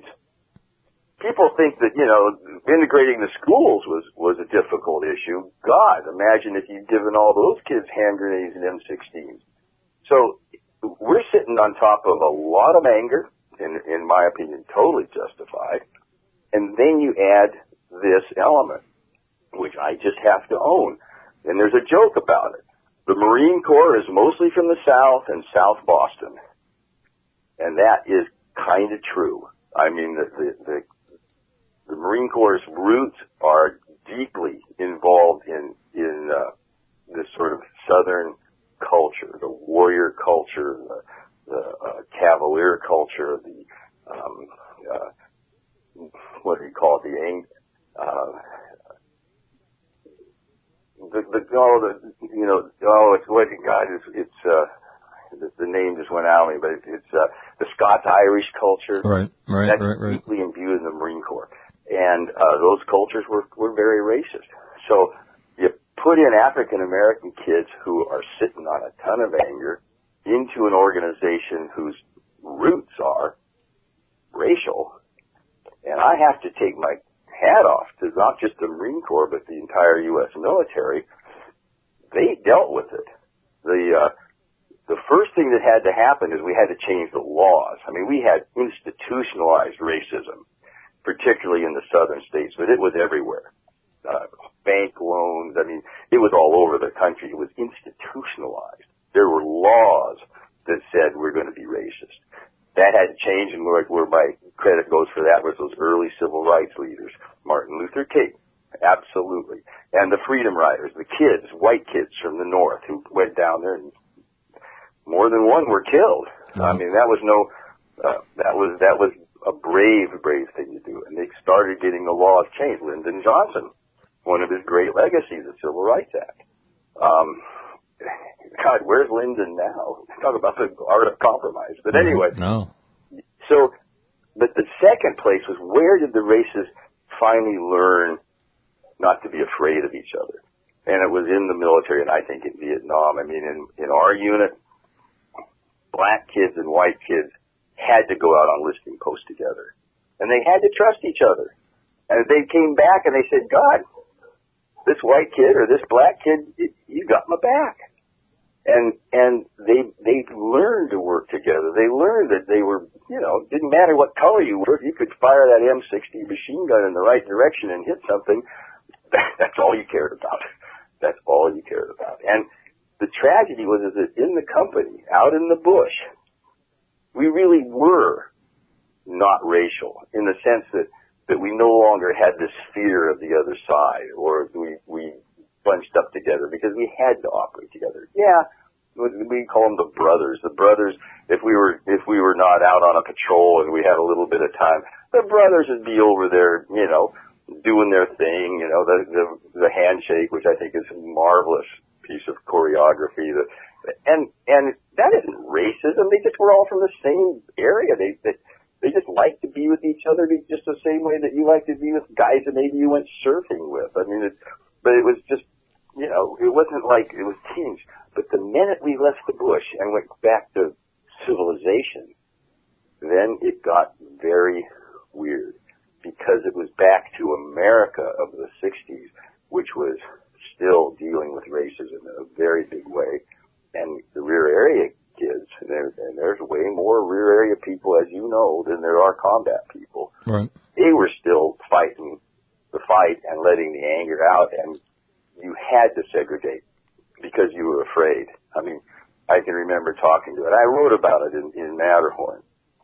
People think that, integrating the schools was a difficult issue. God, imagine if you'd given all those kids hand grenades and M16s. So we're sitting on top of a lot of anger, in my opinion, totally justified. And then you add this element, which I just have to own. And there's a joke about it. The Marine Corps is mostly from the South and South Boston. And that is kind of true. I mean, the Marine Corps' roots are deeply involved in this sort of Southern culture, the warrior culture, the cavalier culture, what do you call it? The name just went out of me, but it's the Scots-Irish culture. Right. That's deeply imbued in the Marine Corps. And those cultures were very racist. So you put in African-American kids who are sitting on a ton of anger into an organization whose roots are racial, and I have to take my hat off to not just the Marine Corps, but the entire U.S. military. They dealt with it. The first thing that had to happen is we had to change the laws. I mean, we had institutionalized racism, particularly in the southern states, but it was everywhere. Bank loans, I mean, it was all over the country. It was institutionalized. There were laws that said we're going to be racist. That had to change, and where my credit goes for that was those early civil rights leaders. Martin Luther King, absolutely. And the Freedom Riders, the kids, white kids from the North who went down there, and more than one were killed. I mean, that was a brave thing to do. And they started getting the laws changed. Lyndon Johnson, one of his great legacies, the Civil Rights Act. God, where's Lyndon now? Talk about the art of compromise. But anyway. No. So, but the second place was, where did the races finally learn not to be afraid of each other? And it was in the military, and I think in Vietnam. I mean, in our unit, black kids and white kids had to go out on listing posts together. And they had to trust each other. And they came back and they said, God, this white kid or this black kid, you got my back. And they learned to work together. They learned that they were, didn't matter what color you were, if you could fire that M60 machine gun in the right direction and hit something, that's all you cared about. That's all you cared about. And the tragedy was that in the company, out in the bush, we really were not racial in the sense that we no longer had this fear of the other side, or we bunched up together because we had to operate together. Yeah, we call them the brothers. The brothers, if we were not out on a patrol and we had a little bit of time, the brothers would be over there, you know, doing their thing, you know, the handshake, which I think is a marvelous piece of choreography. And that isn't racism. They just were all from the same area. They just like to be with each other just the same way that you like to be with guys that maybe you went surfing with. I mean, but it was just, you know, it wasn't like it was tinged. But the minute we left the bush and went back to civilization, then it got very weird, because it was back to America of the 60s, which was still dealing with racism in a very big way. And the rear area kids, and there's way more rear area people, as you know, than there are combat people. Right. They were still fighting the fight and letting the anger out, and you had to segregate because you were afraid. I mean, I can remember talking to it. I wrote about it in Matterhorn.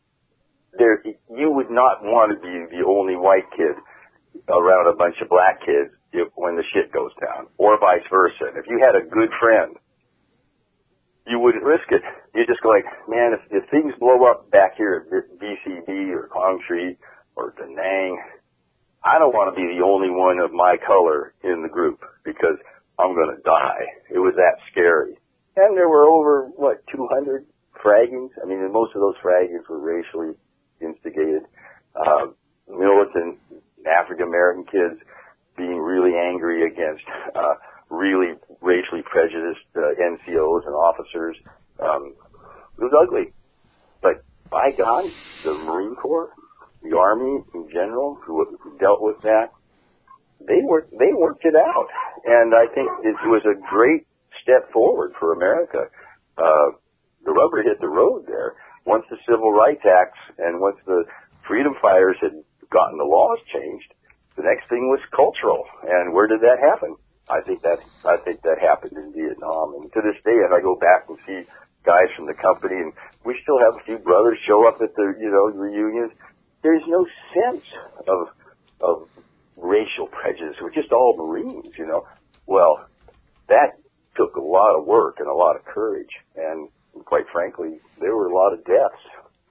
You would not want to be the only white kid around a bunch of black kids when the shit goes down, or vice versa. And if you had a good friend, you wouldn't risk it. You just go like, man, if things blow up back here at BCB or Quang Tri or Da Nang, I don't want to be the only one of my color in the group because I'm going to die. It was that scary. And there were over, 200 fraggings? I mean, most of those fraggings were racially instigated. Militant African-American kids being really angry against really racially prejudiced NCOs and officers. It was ugly. But by God, the Marine Corps, the Army in general, who dealt with that, they worked it out. And I think it was a great step forward for America. The rubber hit the road there. Once the Civil Rights Acts and once the freedom fighters had gotten the laws changed, the next thing was cultural. And where did that happen? I think that happened in Vietnam. And to this day, if I go back and see guys from the company, and we still have a few brothers show up at the, reunions, there's no sense of racial prejudice. We're just all Marines, Well, that took a lot of work and a lot of courage. And quite frankly, there were a lot of deaths.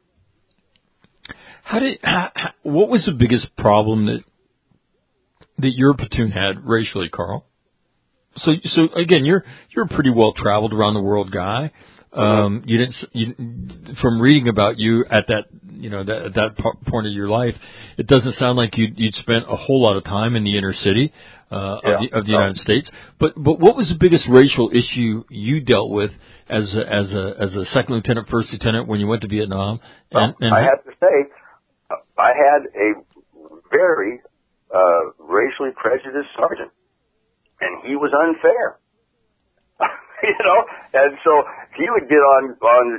What was the biggest problem that your platoon had racially, Carl? So again, you're a pretty well traveled around the world guy. From reading about you at that, at that point of your life, it doesn't sound like you'd spent a whole lot of time in the inner city of the United States. But what was the biggest racial issue you dealt with as a second lieutenant, first lieutenant when you went to Vietnam? I have to say, I had a very racially prejudiced sergeant, and he was unfair. And so he would get on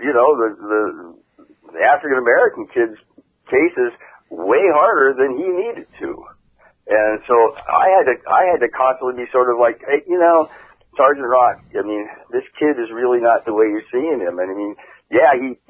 the African American kids' cases way harder than he needed to. And so I had to constantly be sort of like, hey, Sergeant Rock, I mean, this kid is really not the way you're seeing him. And I mean, yeah,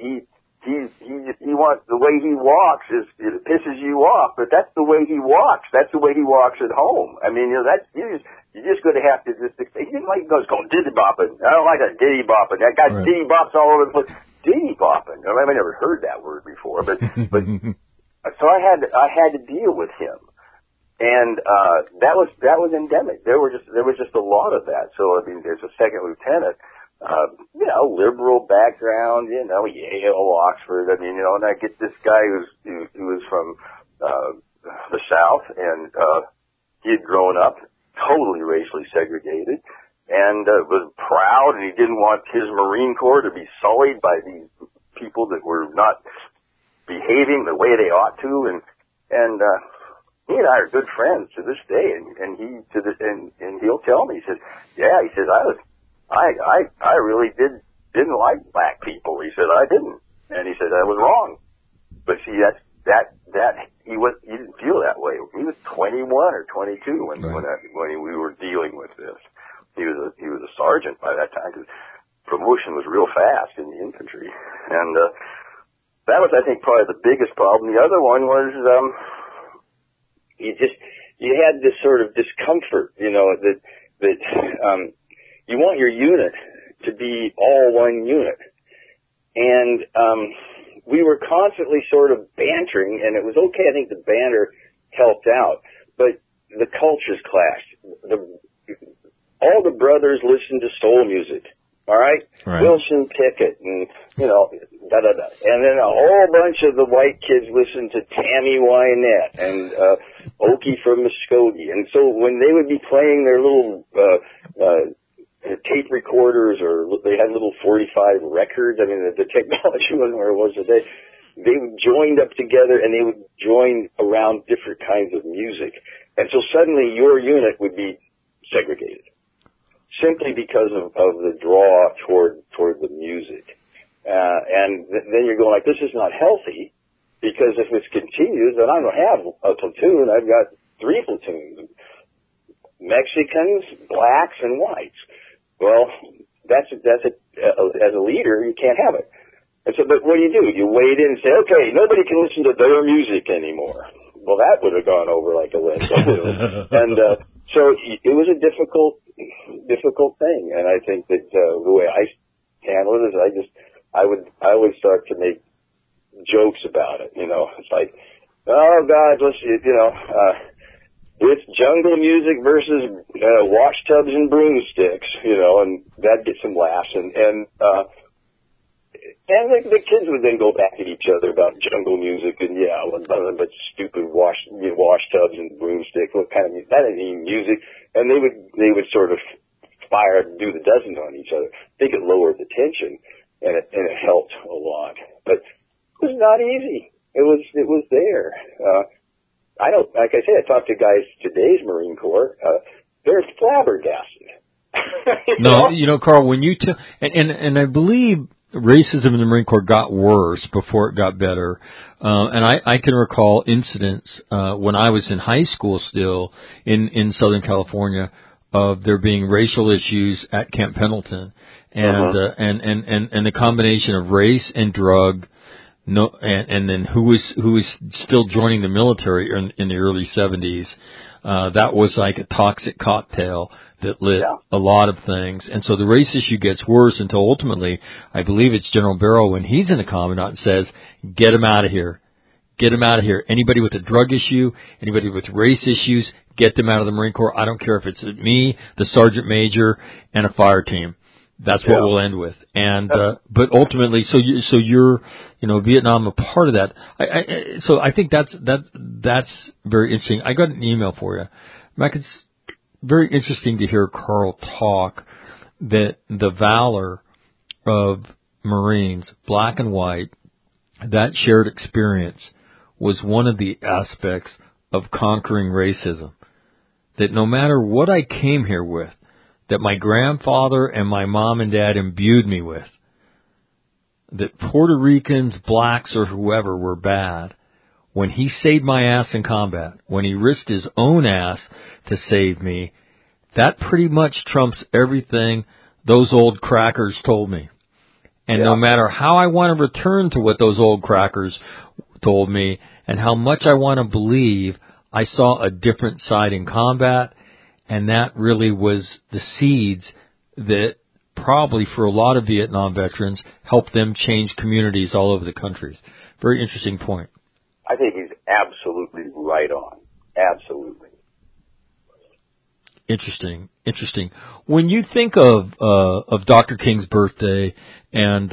he wants, the way he walks it pisses you off, but that's the way he walks. That's the way he walks at home. I mean, you're just going to have to he didn't like those going diddy bopping. I don't like that diddy bopping. That guy diddy bops all over the place. Diddy bopping. I mean, I never heard that word before, but so I had to deal with him. And that was endemic. There was just a lot of that. So I mean, there's a second lieutenant, liberal background, Yale, Oxford. I mean, and I get this guy who was from the South, and he had grown up totally racially segregated, and was proud, and he didn't want his Marine Corps to be sullied by these people that were not behaving the way they ought to, and he and I are good friends to this day, and he'll tell me, he says, I really didn't like black people. He said, I didn't. And he said, I was wrong. But see, he didn't feel that way. He was 21 or 22 when we were dealing with this. He was a sergeant by that time, because promotion was real fast in the infantry. And, that was, I think, probably the biggest problem. The other one was you had this sort of discomfort, that you want your unit to be all one unit. And we were constantly sort of bantering, and it was okay. I think the banter helped out, but the cultures clashed. All the brothers listened to soul music, all right? Wilson Pickett and, da-da-da. And then a whole bunch of the white kids listened to Tammy Wynette and Okie from Muskogee. And so when they would be playing their little tape recorders, or they had little 45 records. I mean, the technology wasn't where it was today. They joined up together, and they would join around different kinds of music. And so suddenly your unit would be segregated, simply because of the draw toward the music. And then you're going like, this is not healthy, because if this continues, then I don't have a platoon. I've got 3 platoons: Mexicans, blacks, and whites. Well, that's as a leader, you can't have it. And so, but what do? You wade in and say, okay, nobody can listen to their music anymore. Well, that would have gone over like a lead balloon. And so it was a difficult thing. And I think that the way I handle it is I would start to make jokes about it. It's like, oh God, it's jungle music versus wash tubs and broomsticks, and that'd get some laughs. And the kids would then go back at each other about jungle music and nothing but stupid wash tubs and broomsticks. What kind of music? That ain't even music. And they would sort of do the dozens on each other. I think it lowered the tension, and it helped a lot. But it was not easy. It was there. Like I said, I talked to guys today's Marine Corps. They're flabbergasted. No, Carl, when you and I believe racism in the Marine Corps got worse before it got better. And I can recall incidents when I was in high school still in Southern California of there being racial issues at Camp Pendleton, and the combination of race and drug. And then who was still joining the military in the early 70s. That was like a toxic cocktail that lit a lot of things. And so the race issue gets worse until ultimately, I believe it's General Barrow when he's in the commandant says, get him out of here. Get them out of here. Anybody with a drug issue, anybody with race issues, get them out of the Marine Corps. I don't care if it's me, the sergeant major, and a fire team. That's what we'll end with. And but ultimately, so you're Vietnam a part of that. So I think that's very interesting. I got an email for you, Mac. It's very interesting to hear Carl talk that the valor of Marines, black and white, that shared experience was one of the aspects of conquering racism. That no matter what I came here with, that my grandfather and my mom and dad imbued me with, that Puerto Ricans, blacks, or whoever were bad, when he saved my ass in combat, when he risked his own ass to save me, that pretty much trumps everything those old crackers told me. And no matter how I want to return to what those old crackers told me and how much I want to believe, I saw a different side in combat, and that really was the seeds that probably for a lot of Vietnam veterans helped them change communities all over the country. Very interesting point. I think he's absolutely right on. Absolutely. Interesting. When you think of Dr. King's birthday, and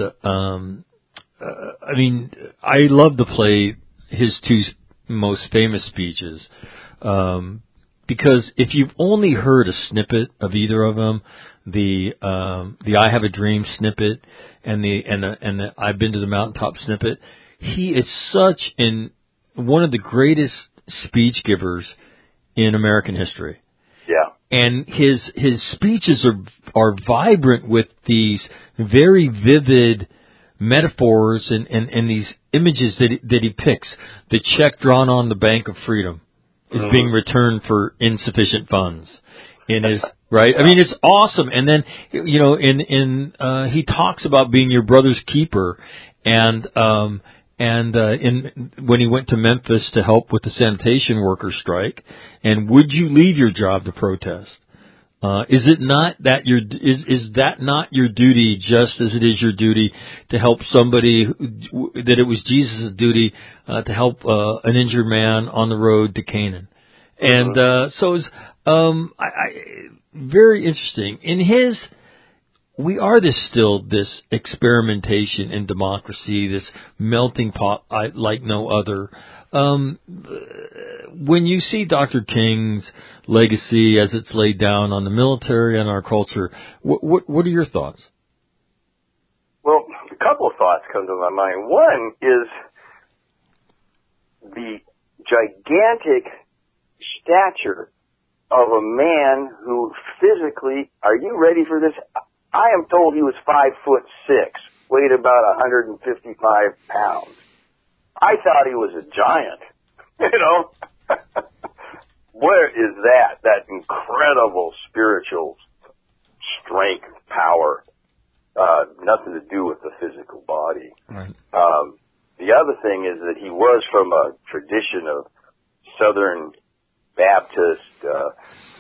I mean, I love to play his two most famous speeches, because if you've only heard a snippet of either of them, the I Have a Dream snippet and the I've Been to the Mountaintop snippet, he is such one of the greatest speech givers in American history. Yeah. And his speeches are vibrant with these very vivid metaphors and these images that he picks. The check drawn on the Bank of Freedom is being returned for insufficient funds. Right? I mean, it's awesome. And then, he talks about being your brother's keeper and and when he went to Memphis to help with the sanitation worker strike. And would you leave your job to protest? Is it not that is that not your duty, just as it is your duty to help somebody, that it was Jesus' duty to help an injured man on the road to Canaan? And so it's very interesting. In his, we are this experimentation in democracy, this melting pot like no other. When you see Dr. King's legacy as it's laid down on the military and our culture, what are your thoughts? Well, a couple of thoughts come to my mind. One is the gigantic stature of a man who physically, are you ready for this? I am told he was 5'6", weighed about 155 pounds. I thought he was a giant, you know. Where is that incredible spiritual strength, power, nothing to do with the physical body. Right. The other thing is that he was from a tradition of Southern Baptist,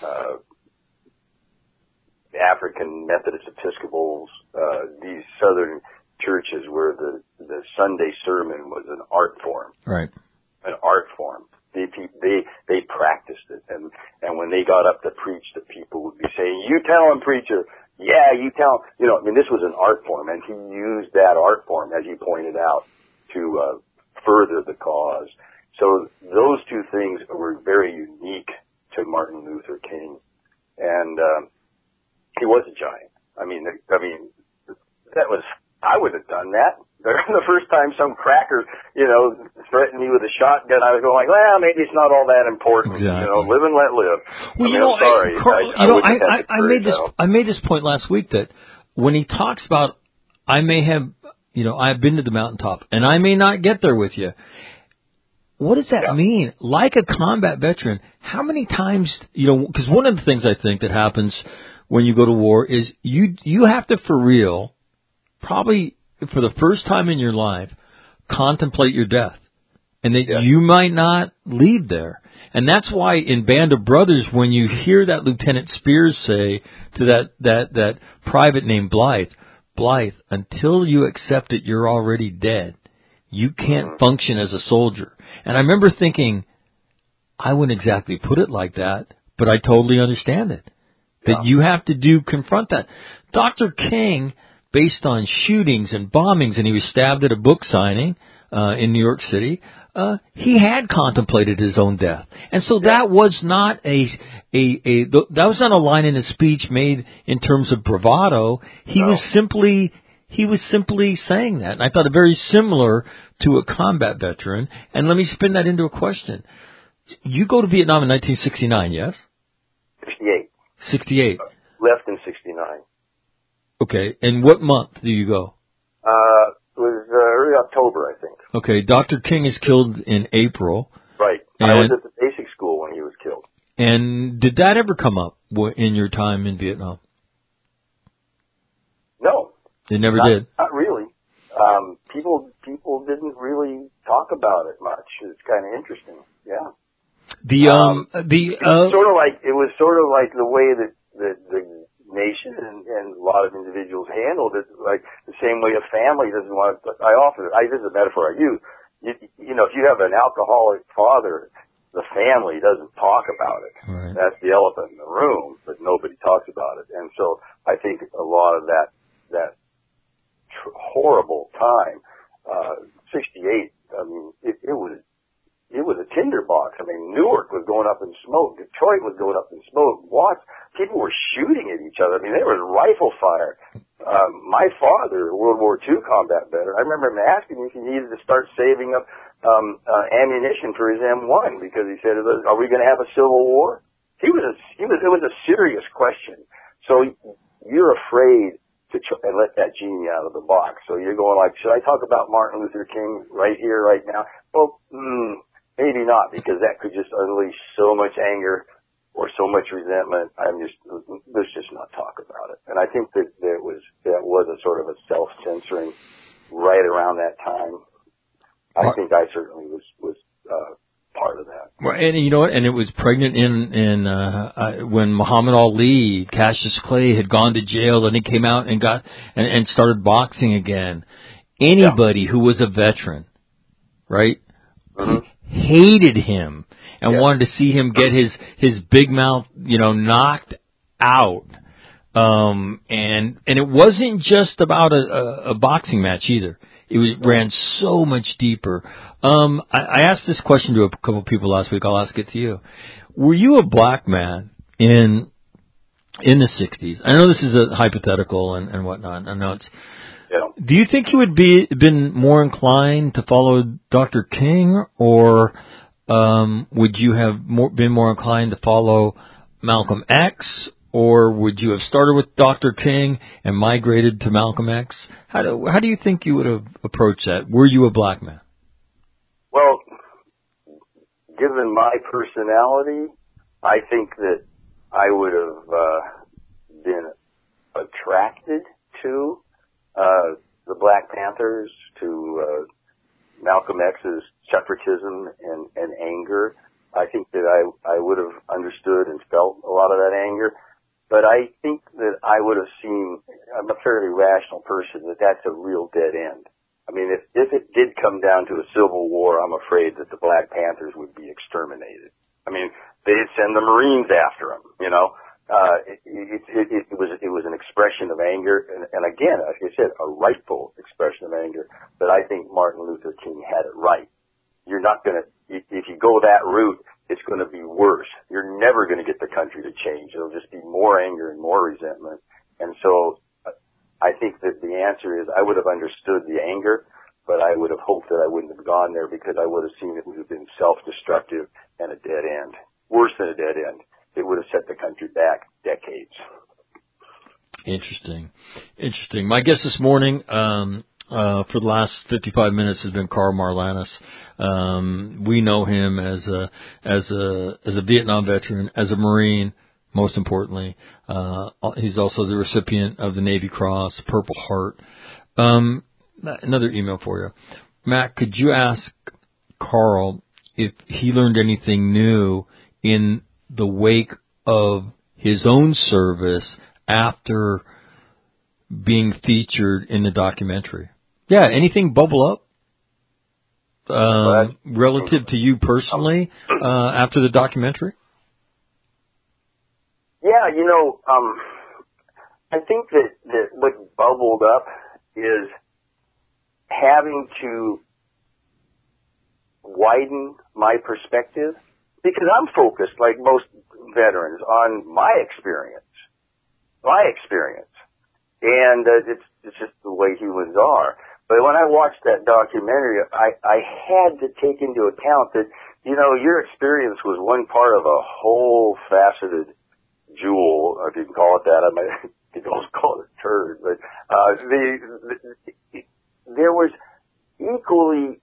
African Methodist Episcopals, these Southern churches where the Sunday sermon was an art form. Right. An art form. They practiced it, and when they got up to preach, the people would be saying, "You tell him, preacher." Yeah, you tell him. You know, I mean, this was an art form, and he used that art form, as you pointed out, to further the cause. So those two things were very unique to Martin Luther King, and he was a giant. I mean, that was, I would have done that. The first time some cracker, you know, threatened me with a shotgun, I was going like, well, maybe it's not all that important. Exactly. You know, live and let live. Well, I made this point last week that when he talks about, I've been to the mountaintop and I may not get there with you. What does that mean? Like a combat veteran, how many times, because one of the things I think that happens when you go to war is you have to, for real, probably for the first time in your life, contemplate your death. And that you might not leave there. And that's why in Band of Brothers, when you hear that Lieutenant Spears say to that private named Blythe, until you accept it, you're already dead. You can't function as a soldier. And I remember thinking, I wouldn't exactly put it like that, but I totally understand it. That you have to confront that. Dr. King, based on shootings and bombings, and he was stabbed at a book signing in New York City, he had contemplated his own death. And so that was not that was not a line in his speech made in terms of bravado. He was simply saying that. And I thought it very similar to a combat veteran. And let me spin that into a question. You go to Vietnam in 1969, yes? 68. Left in 69. Okay. And what month do you go? It was early October, I think. Okay. Dr. King is killed in April. Right. I was at the basic school when he was killed. And did that ever come up in your time in Vietnam? No. It never did? Not really. People didn't really talk about it much. It's kind of interesting. Yeah. It was sort of like the way that the nation and a lot of individuals handled it, like the same way a family doesn't want to. This is a metaphor I use. You know, if you have an alcoholic father, the family doesn't talk about it. Right. That's the elephant in the room, but nobody talks about it. And so I think a lot of that horrible time, 68. I mean, it was a tinderbox. I mean, Newark was going up in smoke. Detroit was going up in smoke. People were shooting at each other. I mean, there was rifle fire. My father, World War II combat veteran, I remember him asking me if he needed to start saving up ammunition for his M1 because he said, "Are we going to have a civil war?" It was a serious question. So you're afraid to and let that genie out of the box. So you're going like, should I talk about Martin Luther King right here, right now? Well, maybe not, because that could just unleash so much anger or so much resentment. Let's just not talk about it. And I think that that was a sort of a self-censoring right around that time. I think I certainly was part of that. Well, and you know what? And it was pregnant in when Muhammad Ali, Cassius Clay had gone to jail, and he came out and got and started boxing again. Anybody who was a veteran, right, hated him and wanted to see him get his big mouth, knocked out. And it wasn't just about a boxing match either. It ran so much deeper. I asked this question to a couple of people last week. I'll ask it to you. Were you a black man in the 60s? I know this is a hypothetical and whatnot. I know it's. Yeah. Do you think you would been more inclined to follow Dr. King, or would you have been more inclined to follow Malcolm X? Or would you have started with Dr. King and migrated to Malcolm X? How do you think you would have approached that? Were you a black man? Well, given my personality, I think that I would have been attracted to the Black Panthers, to Malcolm X's separatism and anger. I think that I would have understood and felt a lot of that anger. But I think that I would have seen, I'm a fairly rational person, that that's a real dead end. I mean, if it did come down to a civil war, I'm afraid that the Black Panthers would be exterminated. I mean, they'd send the Marines after them, It was an expression of anger, and again, like I said, a rightful expression of anger. But I think Martin Luther King had it right. You're not going to, if you go that route, it's going to be worse. You're never going to get the country to change. It'll just be more anger and more resentment. And so I think that the answer is I would have understood the anger, but I would have hoped that I wouldn't have gone there, because I would have seen it would have been self-destructive and a dead end. Worse than a dead end. It would have set the country back decades. Interesting. My guest this morning, for the last 55 minutes has been Karl Marlanus. We know him as a Vietnam veteran, as a Marine, most importantly. He's also the recipient of the Navy Cross, Purple Heart. Another email for you. Matt, could you ask Karl if he learned anything new in the wake of his own service after being featured in the documentary? Yeah, anything bubble up relative to you personally after the documentary? Yeah, I think that what bubbled up is having to widen my perspective, because I'm focused, like most veterans, on my experience. And it's just the way humans are. But when I watched that documentary, I had to take into account that, your experience was one part of a whole faceted jewel, if you can call it that. I might don't call it a turd, but there was equally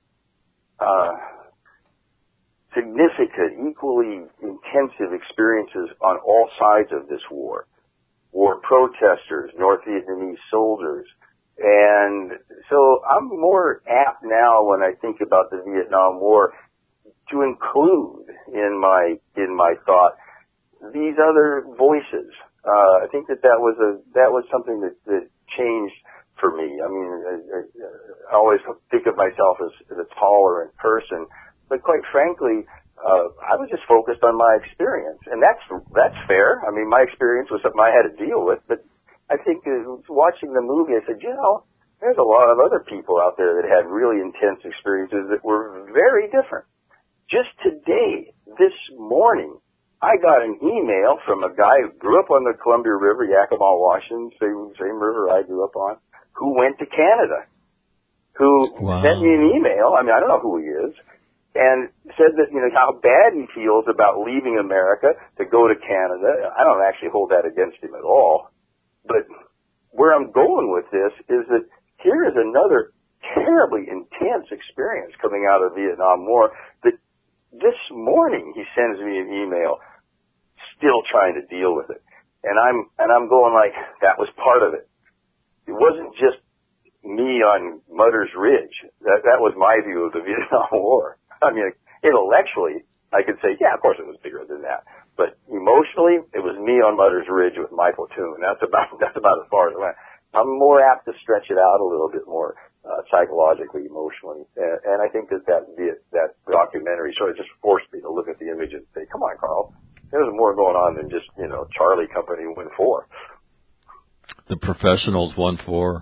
significant, equally intensive experiences on all sides of this war. War protesters, North Vietnamese soldiers. And so I'm more apt now when I think about the Vietnam War to include in my thought these other voices. I think that was something that changed for me. I mean, I always think of myself as a tolerant person, but quite frankly, I was just focused on my experience, and that's fair. I mean, my experience was something I had to deal with, but I think watching the movie, I said, there's a lot of other people out there that had really intense experiences that were very different. Just today, this morning, I got an email from a guy who grew up on the Columbia River, Yakima, Washington, same river I grew up on, who went to Canada, who sent me an email. I mean, I don't know who he is. And said that, how bad he feels about leaving America to go to Canada. I don't actually hold that against him at all. But where I'm going with this is that here is another terribly intense experience coming out of the Vietnam War that this morning he sends me an email still trying to deal with it. And I'm going like, that was part of it. It wasn't just, me on Mudder's Ridge. That was my view of the Vietnam War. I mean, intellectually, I could say, yeah, of course it was bigger than that. But emotionally, it was me on Mudder's Ridge with my platoon. That's about as far as it went. I'm more apt to stretch it out a little bit more, psychologically, emotionally. And I think that documentary sort of just forced me to look at the image and say, come on, Carl, there's more going on than just, Charlie Company 1-4. The professionals 1-4.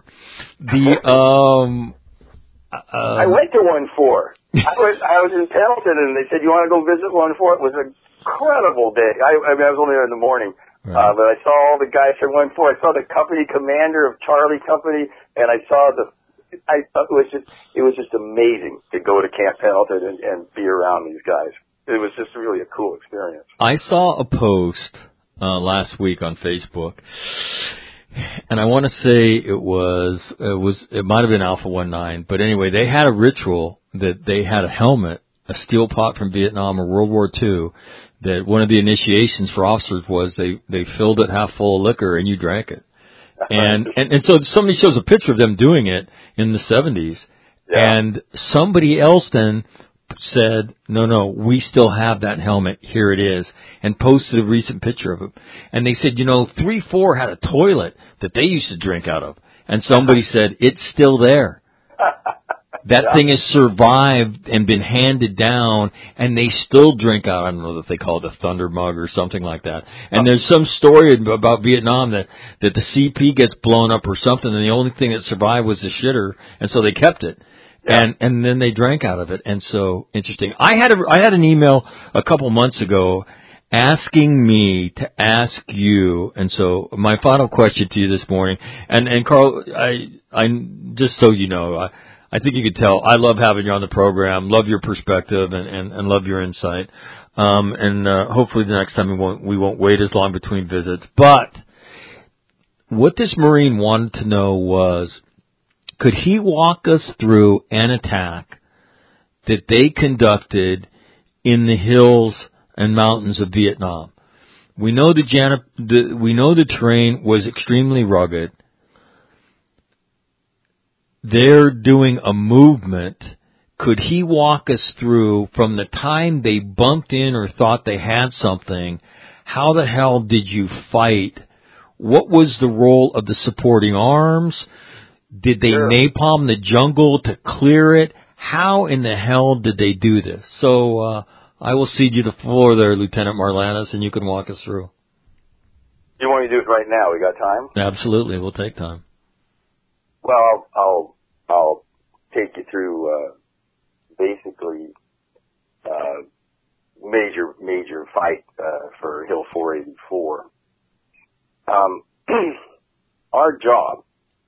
I went to 1-4. I was in Pendleton, and they said, "You want to go visit 1-4?" It was an incredible day. I mean, I was only there in the morning, but I saw all the guys from 1-4. I saw the company commander of Charlie Company, and I saw it was just amazing to go to Camp Pendleton and be around these guys. It was just really a cool experience. I saw a post last week on Facebook. And I want to say it might have been Alpha 19, but anyway, they had a ritual that they had a helmet, a steel pot from Vietnam or World War II, that one of the initiations for officers was they filled it half full of liquor and you drank it. And so somebody shows a picture of them doing it in the 70s, and somebody else then said, no, we still have that helmet. Here it is. And posted a recent picture of it. And they said, 3-4 had a toilet that they used to drink out of. And somebody said, it's still there. That thing has survived and been handed down, and they still drink out. I don't know if they call it a thunder mug or something like that. And there's some story about Vietnam that the CP gets blown up or something, and the only thing that survived was the shitter, and so they kept it. And then they drank out of it, and so interesting. I had an email a couple months ago asking me to ask you, and so my final question to you this morning, and Carl, I just so you know, I think you could tell I love having you on the program, love your perspective, and love your insight, and hopefully the next time we won't wait as long between visits. But what this Marine wanted to know was, could he walk us through an attack that they conducted in the hills and mountains of Vietnam? We know the terrain was extremely rugged. They're doing a movement. Could he walk us through from the time they bumped in or thought they had something? How the hell did you fight? What was the role of the supporting arms? Did they napalm the jungle to clear it? How in the hell did they do this? So I will cede you the floor there, Lieutenant Marlanus, and you can walk us through. You want me to do it right now? We got time? Absolutely, we'll take time. Well, I'll take you through basically major fight for Hill 484. Our job,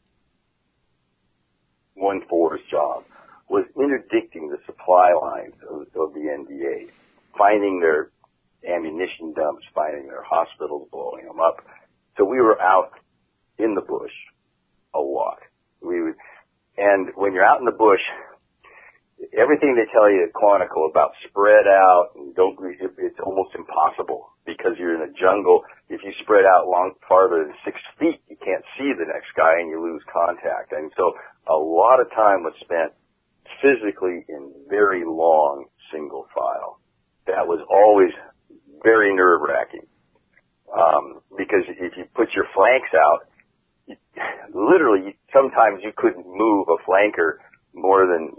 1-4's job, was interdicting the supply lines of the NVA, finding their ammunition dumps, finding their hospitals, blowing them up. So we were out in the bush a lot. And when you're out in the bush, everything they tell you at Quantico about spread out and it's almost impossible because you're in a jungle. If you spread out farther than 6 feet, you can't see the next guy and you lose contact. And so a lot of time was spent physically in very long single file. That was always very nerve-wracking. Because if you put your flanks out, literally, sometimes you couldn't move a flanker more than,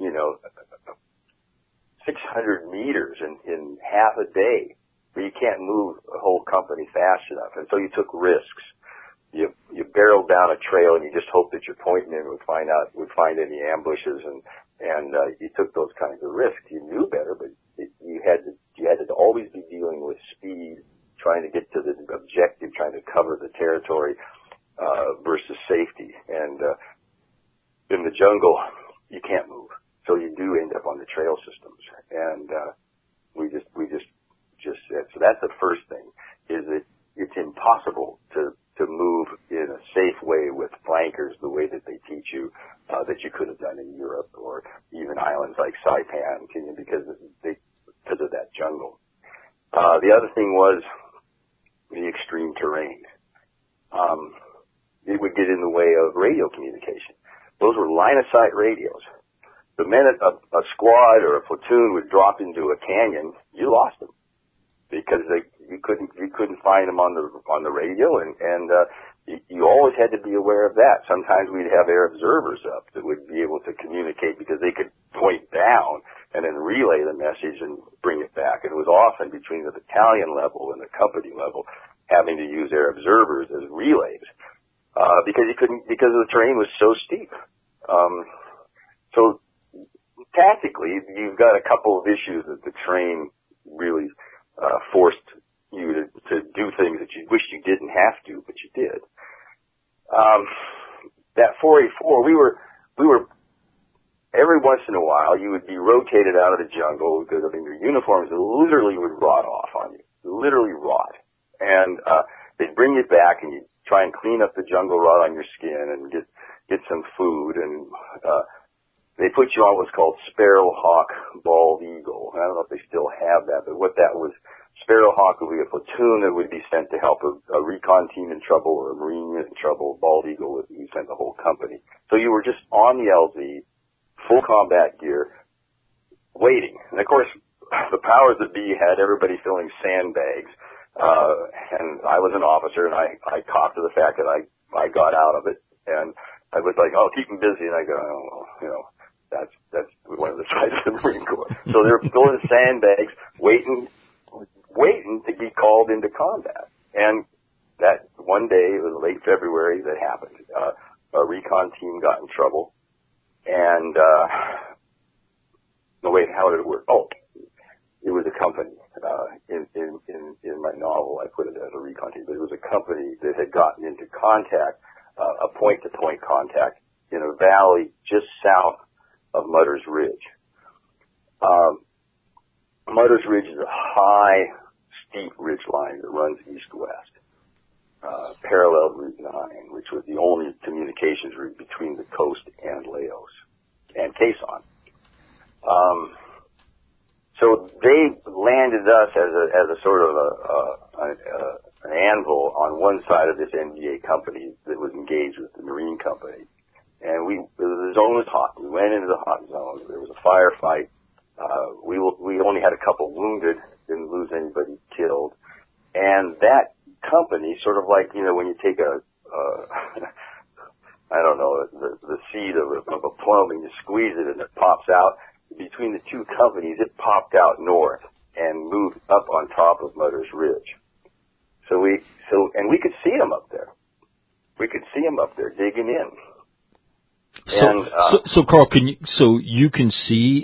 600 meters in half a day. But you can't move a whole company fast enough. And so you took risks. You barreled down a trail and you just hoped that your point man would find any ambushes and you took those kinds of risks. You knew better, but you had to always be dealing with speed, trying to get to the objective, trying to cover the territory, versus safety. And, in the jungle, you can't move. So you do end up on the trail systems. And, we just said, so that's the first thing, is that it's impossible to move in a safe way with flankers the way that they teach you, that you could have done in Europe or even islands like Saipan, because of that jungle. The other thing was the extreme terrain. It would get in the way of radio communication. Those were line-of-sight radios. The minute a squad or a platoon would drop into a canyon, you lost them because you couldn't find them on the radio, and you always had to be aware of that. Sometimes we'd have air observers up that would be able to communicate because they could point down and then relay the message and bring it back. And it was often between the battalion level and the company level having to use air observers as relays because the terrain was so steep. So tactically, you've got a couple of issues that the terrain really forced you to do things that you wished you didn't have to, but you did. That 484, we were every once in a while you would be rotated out of the jungle because your uniforms literally would rot off on you, literally rot, and they'd bring you back and you'd try and clean up the jungle rot on your skin and get some food, and they put you on what's called Sparrowhawk Bald Eagle. I don't know if they still have that, but what that was, Sparrowhawk would be a platoon that would be sent to help a recon team in trouble or a Marine unit in trouble. Bald Eagle would be sent the whole company. So you were just on the LZ, full combat gear, waiting. And of course, the powers that be had everybody filling sandbags. And I was an officer, and I copped to the fact that I got out of it. And I was like, oh, keep them busy. And I go, oh, well, that's one of the sides of the Marine Corps. So they're filling sandbags, waiting to be called into combat. And that one day, it was late February, that happened. A recon team got in trouble. And, no, wait, how did it work? Oh, it was a company. In my novel, I put it as a recon team, but it was a company that had gotten into contact, a point-to-point contact in a valley just south of Mutter's Ridge. Mutter's Ridge is a high, steep ridge line that runs east-west, parallel Route 9, which was the only communications route between the coast and Laos and Quezon. So they landed us as a sort of an anvil on one side of this NVA company that was engaged with the Marine Company. And the zone was hot. We went into the hot zone. There was a firefight. We only had a couple wounded, didn't lose anybody killed. And that company, sort of like, when you take I don't know, the seed of a plum and you squeeze it and it pops out. Between the two companies, it popped out north and moved up on top of Mutter's Ridge. And we could see them up there. We could see them up there digging in. So Carl, you can see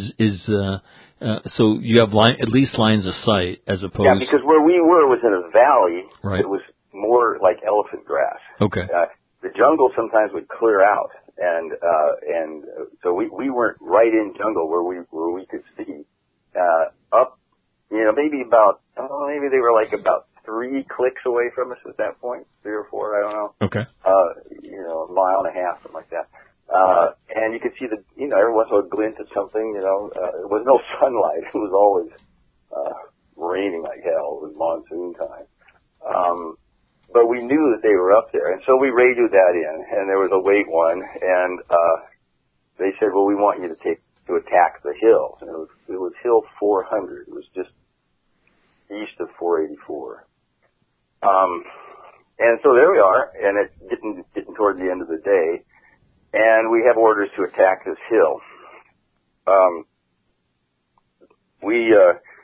so you have at least lines of sight as opposed. Yeah, because where we were was in a valley. Right. It was more like elephant grass. Okay. The jungle sometimes would clear out, and so we weren't right in jungle where we could see up. Maybe they were like about 3 clicks away from us at that point, 3 or 4, I don't know. Okay. A mile and a half, something like that. And you could see every once in a while glint of something, it was no sunlight. It was always, raining like hell. It was monsoon time. But we knew that they were up there. And so we radioed that in, and there was a wait one, and, they said, well, we want you to attack the hills. And it was Hill 400. It was just east of 484. And so there we are, and it's getting toward the end of the day, and we have orders to attack this hill. We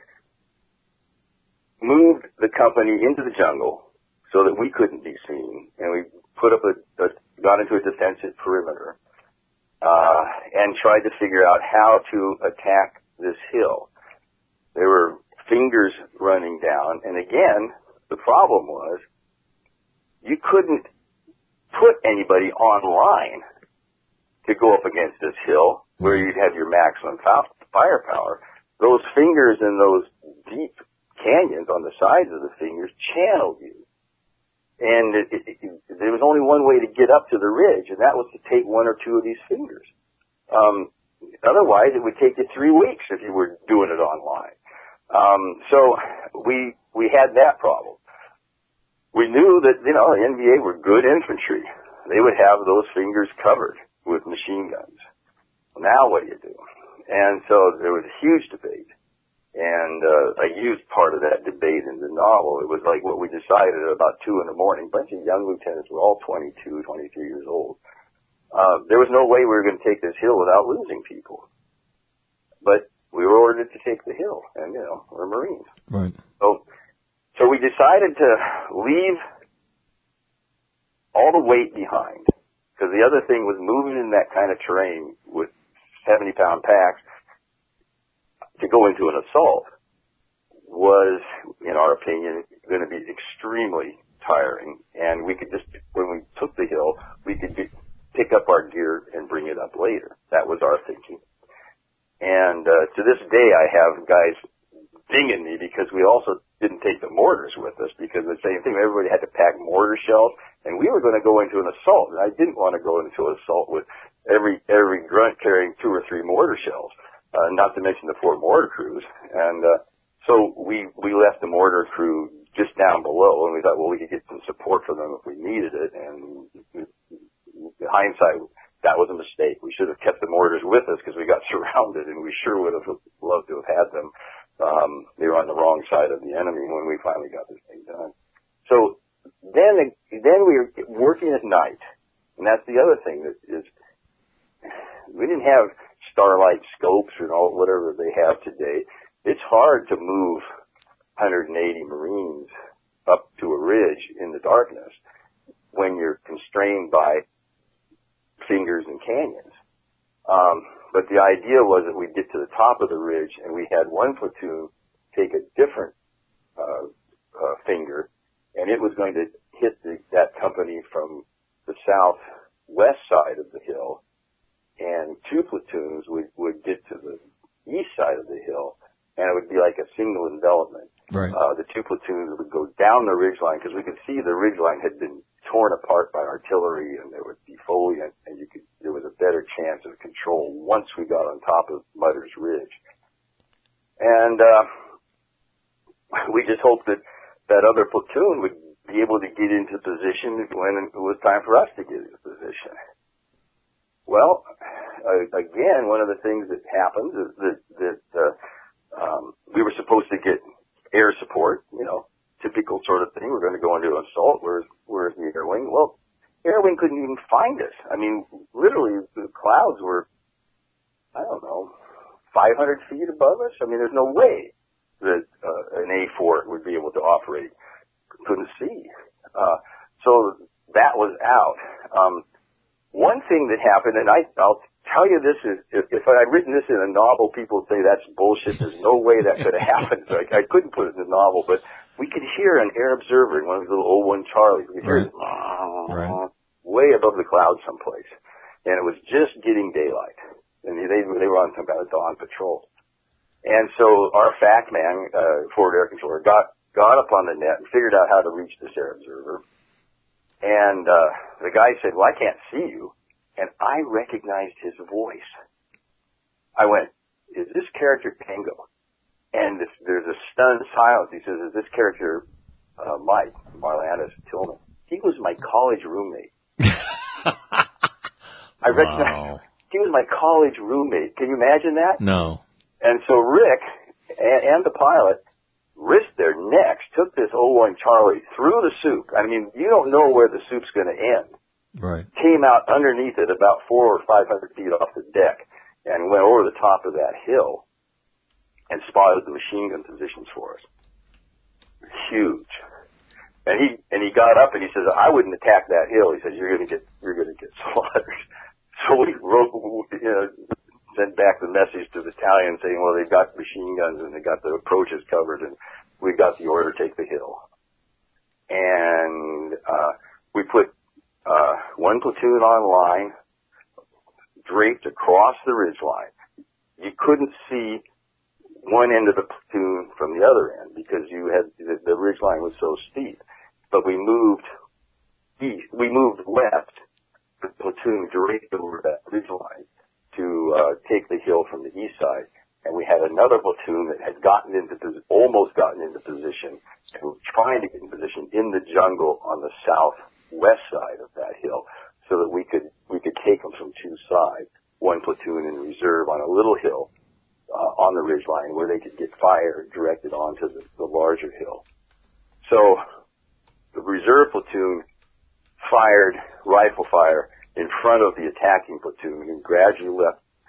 moved the company into the jungle so that we couldn't be seen, and we put up got into a defensive perimeter, and tried to figure out how to attack this hill. There were fingers running down, and again, the problem was you couldn't put anybody online to go up against this hill where you'd have your maximum firepower. Those fingers and those deep canyons on the sides of the fingers channeled you. And there was only one way to get up to the ridge, and that was to take 1 or 2 of these fingers. Otherwise, it would take you 3 weeks if you were doing it online. So we had that problem. We knew that, the NVA were good infantry. They would have those fingers covered. with machine guns. Well, now what do you do? And so there was a huge debate. And I used part of that debate in the novel. It was like what we decided at about 2 a.m. A bunch of young lieutenants were all 22, 23 years old. There was no way we were going to take this hill without losing people. But we were ordered to take the hill, and, we're Marines. Right. So we decided to leave all the weight behind, because the other thing was moving in that kind of terrain with 70-pound packs to go into an assault was, in our opinion, going to be extremely tiring. And we could just, when we took the hill, we could pick up our gear and bring it up later. That was our thinking. And to this day, I have guys dinging me because we also didn't take the mortars with us, because the same thing, everybody had to pack mortar shells, and we were going to go into an assault. And I didn't want to go into an assault with every grunt carrying 2 or 3 mortar shells. Not to mention the 4 mortar crews. And so we left the mortar crew just down below, and we thought, well, we could get some support from them if we needed it. And in hindsight, that was a mistake. We should have kept the mortars with us because we got surrounded, and we sure would have loved to have had them. They were on the wrong side of the enemy when we finally got this thing done. So then we were working at night, and that's the other thing that is, we didn't have Starlight scopes or whatever they have today. It's hard to move 180 Marines up to a ridge in the darkness when you're constrained by fingers and canyons. But the idea was that we'd get to the top of the ridge, and we had one platoon take a different finger, and it was going to hit that company from the southwest side of the hill, and 2 platoons would get to the east side of the hill, and it would be like a single envelopment. Right. The 2 platoons would go down the ridgeline, because we could see the ridgeline had been torn apart by artillery, and there was defoliant, and there was a better chance of control once we got on top of Mudder's Ridge. And we just hoped that that other platoon would be able to get into position when it was time for us to get into position. Well, again, one of the things that happens is that we were supposed to get air support, typical sort of thing. We're going to go into an assault. Where's the air wing? Well, air wing couldn't even find us. I mean, literally, the clouds were, 500 feet above us. I mean, there's no way that an A-Fort would be able to operate. Couldn't see. So that was out. One thing that happened, and I'll tell you this, is if I had written this in a novel, people would say that's bullshit. There's no way that could have happened. So I couldn't put it in the novel, but we could hear an air observer in one of these little 01 Charlies. We could hear it way above the clouds someplace. And it was just getting daylight. And they were on some kind of dawn patrol. And so our FAC man, forward air controller, got up on the net and figured out how to reach this air observer. And the guy said, well, I can't see you. And I recognized his voice. I went, is this character Tango? And there's a stunned silence. He says, is this character Mike, Marlanus Tillman? He was my college roommate. I recognized he was my college roommate. Can you imagine that? No. And so Rick and the pilot risked their necks, took this 01 Charlie through the soup. I mean, you don't know where the soup's going to end. Right. Came out underneath it about 400 or 500 feet off the deck and went over the top of that hill and spotted the machine gun positions for us. Huge. And he got up and he says, I wouldn't attack that hill. He says, you're going to get slaughtered. So we sent back the message to the battalion saying, well, they've got machine guns and they got the approaches covered, and we got the order to take the hill. And we put one platoon on line, draped across the ridge line. You couldn't see one end of the platoon from the other end because you had the ridge line was so steep. But we moved east, we moved west, the platoon draped over that ridge line to take the hill from the east side. And we had another platoon that had almost gotten into position and was trying to get in position in the jungle on the southwest side of that hill. so that we could take them from two sides, one platoon in reserve on a little hill on the ridgeline where they could get fire directed onto the larger hill. So the reserve platoon fired rifle fire in front of the attacking platoon and gradually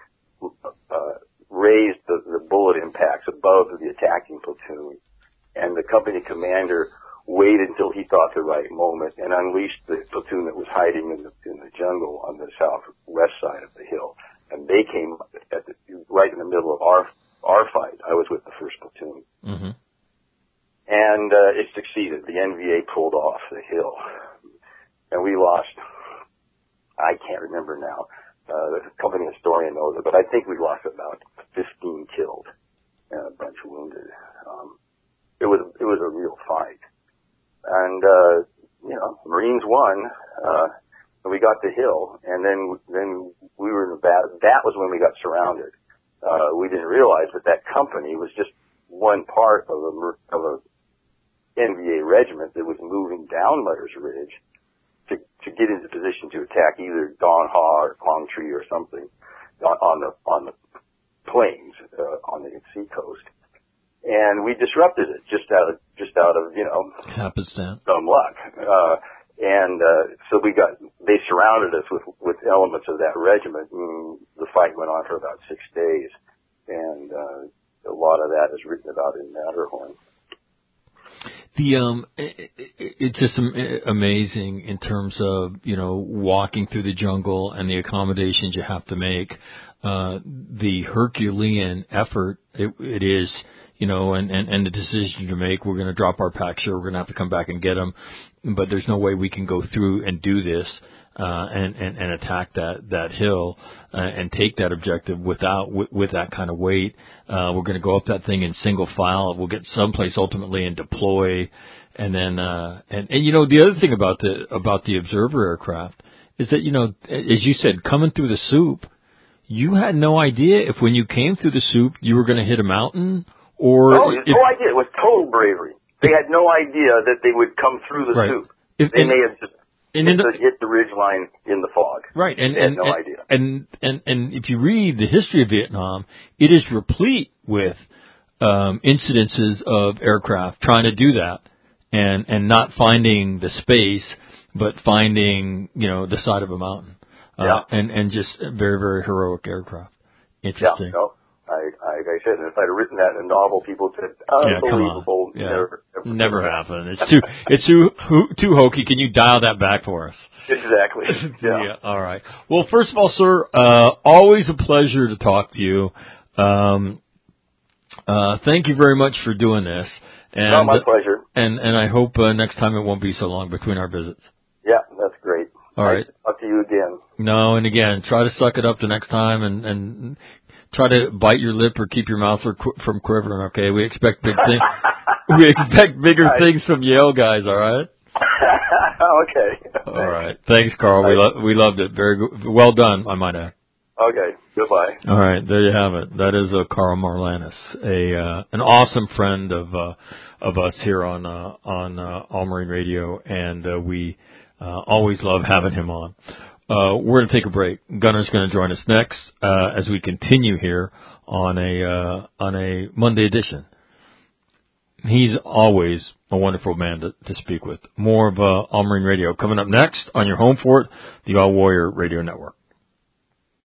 raised the bullet impacts above the attacking platoon. And the company commander waited until he thought the right moment and unleashed the platoon that was hiding in the jungle on the southwest side of the hill. And they came right in the middle of our fight. I was with the first platoon. Mm-hmm. And it succeeded. The NVA pulled off the hill. And we lost, I can't remember now. The company historian knows it, but I think we lost about 15 killed and a bunch wounded. It was a real fight. And, Marines won, and we got the hill, and then we were in the battle. That was when we got surrounded. We didn't realize that company was just one part of a NVA regiment that was moving down Mutter's Ridge to get into position to attack either Don Ha or Quang Tri or something on the plains on the seacoast. And we disrupted it just out of happenstance, some luck. So they surrounded us with elements of that regiment, and the fight went on for about 6 days. And a lot of that is written about in Matterhorn. It's just amazing in terms of, walking through the jungle and the accommodations you have to make. The Herculean effort it is, and the decision to make, we're going to drop our packs here, we're going to have to come back and get them, but there's no way we can go through and do this, and attack that hill, and take that objective with that kind of weight. We're going to go up that thing in single file. We'll get someplace ultimately and deploy. And then, the other thing about the observer aircraft is that, as you said, coming through the soup, you had no idea if when you came through the soup, you were going to hit a mountain or. No idea. It was total bravery. They had no idea that they would come through the soup. They may have just hit the ridgeline in the fog. Right, and had no idea. And if you read the history of Vietnam, it is replete with incidences of aircraft trying to do that and not finding the space, but finding the side of a mountain. And just very, very heroic aircraft. Interesting. Yeah, no. Like I said, if I'd have written that in a novel, people would say, unbelievable. Yeah, never happened. It's too hokey. Can you dial that back for us? Exactly. Yeah. All right. Well, first of all, sir, always a pleasure to talk to you. Thank you very much for doing this. And, my pleasure. And I hope next time it won't be so long between our visits. Yeah, that's great. All right. Up to you again. No, and again, try to suck it up the next time and try to bite your lip or keep your mouth from quivering, okay? We expect big things. We expect bigger things from Yale guys, all right? Okay. All right. Thanks, Carl. We loved it. Very good. Well done, I might add. Okay. Goodbye. All right. There you have it. That is Carl Marlanus, an awesome friend of us here on All Marine Radio, and we always love having him on. We're going to take a break. Gunner's going to join us next as we continue here on a Monday edition. He's always a wonderful man to speak with. More of All Marine Radio coming up next on your home for it, the All Warrior Radio Network.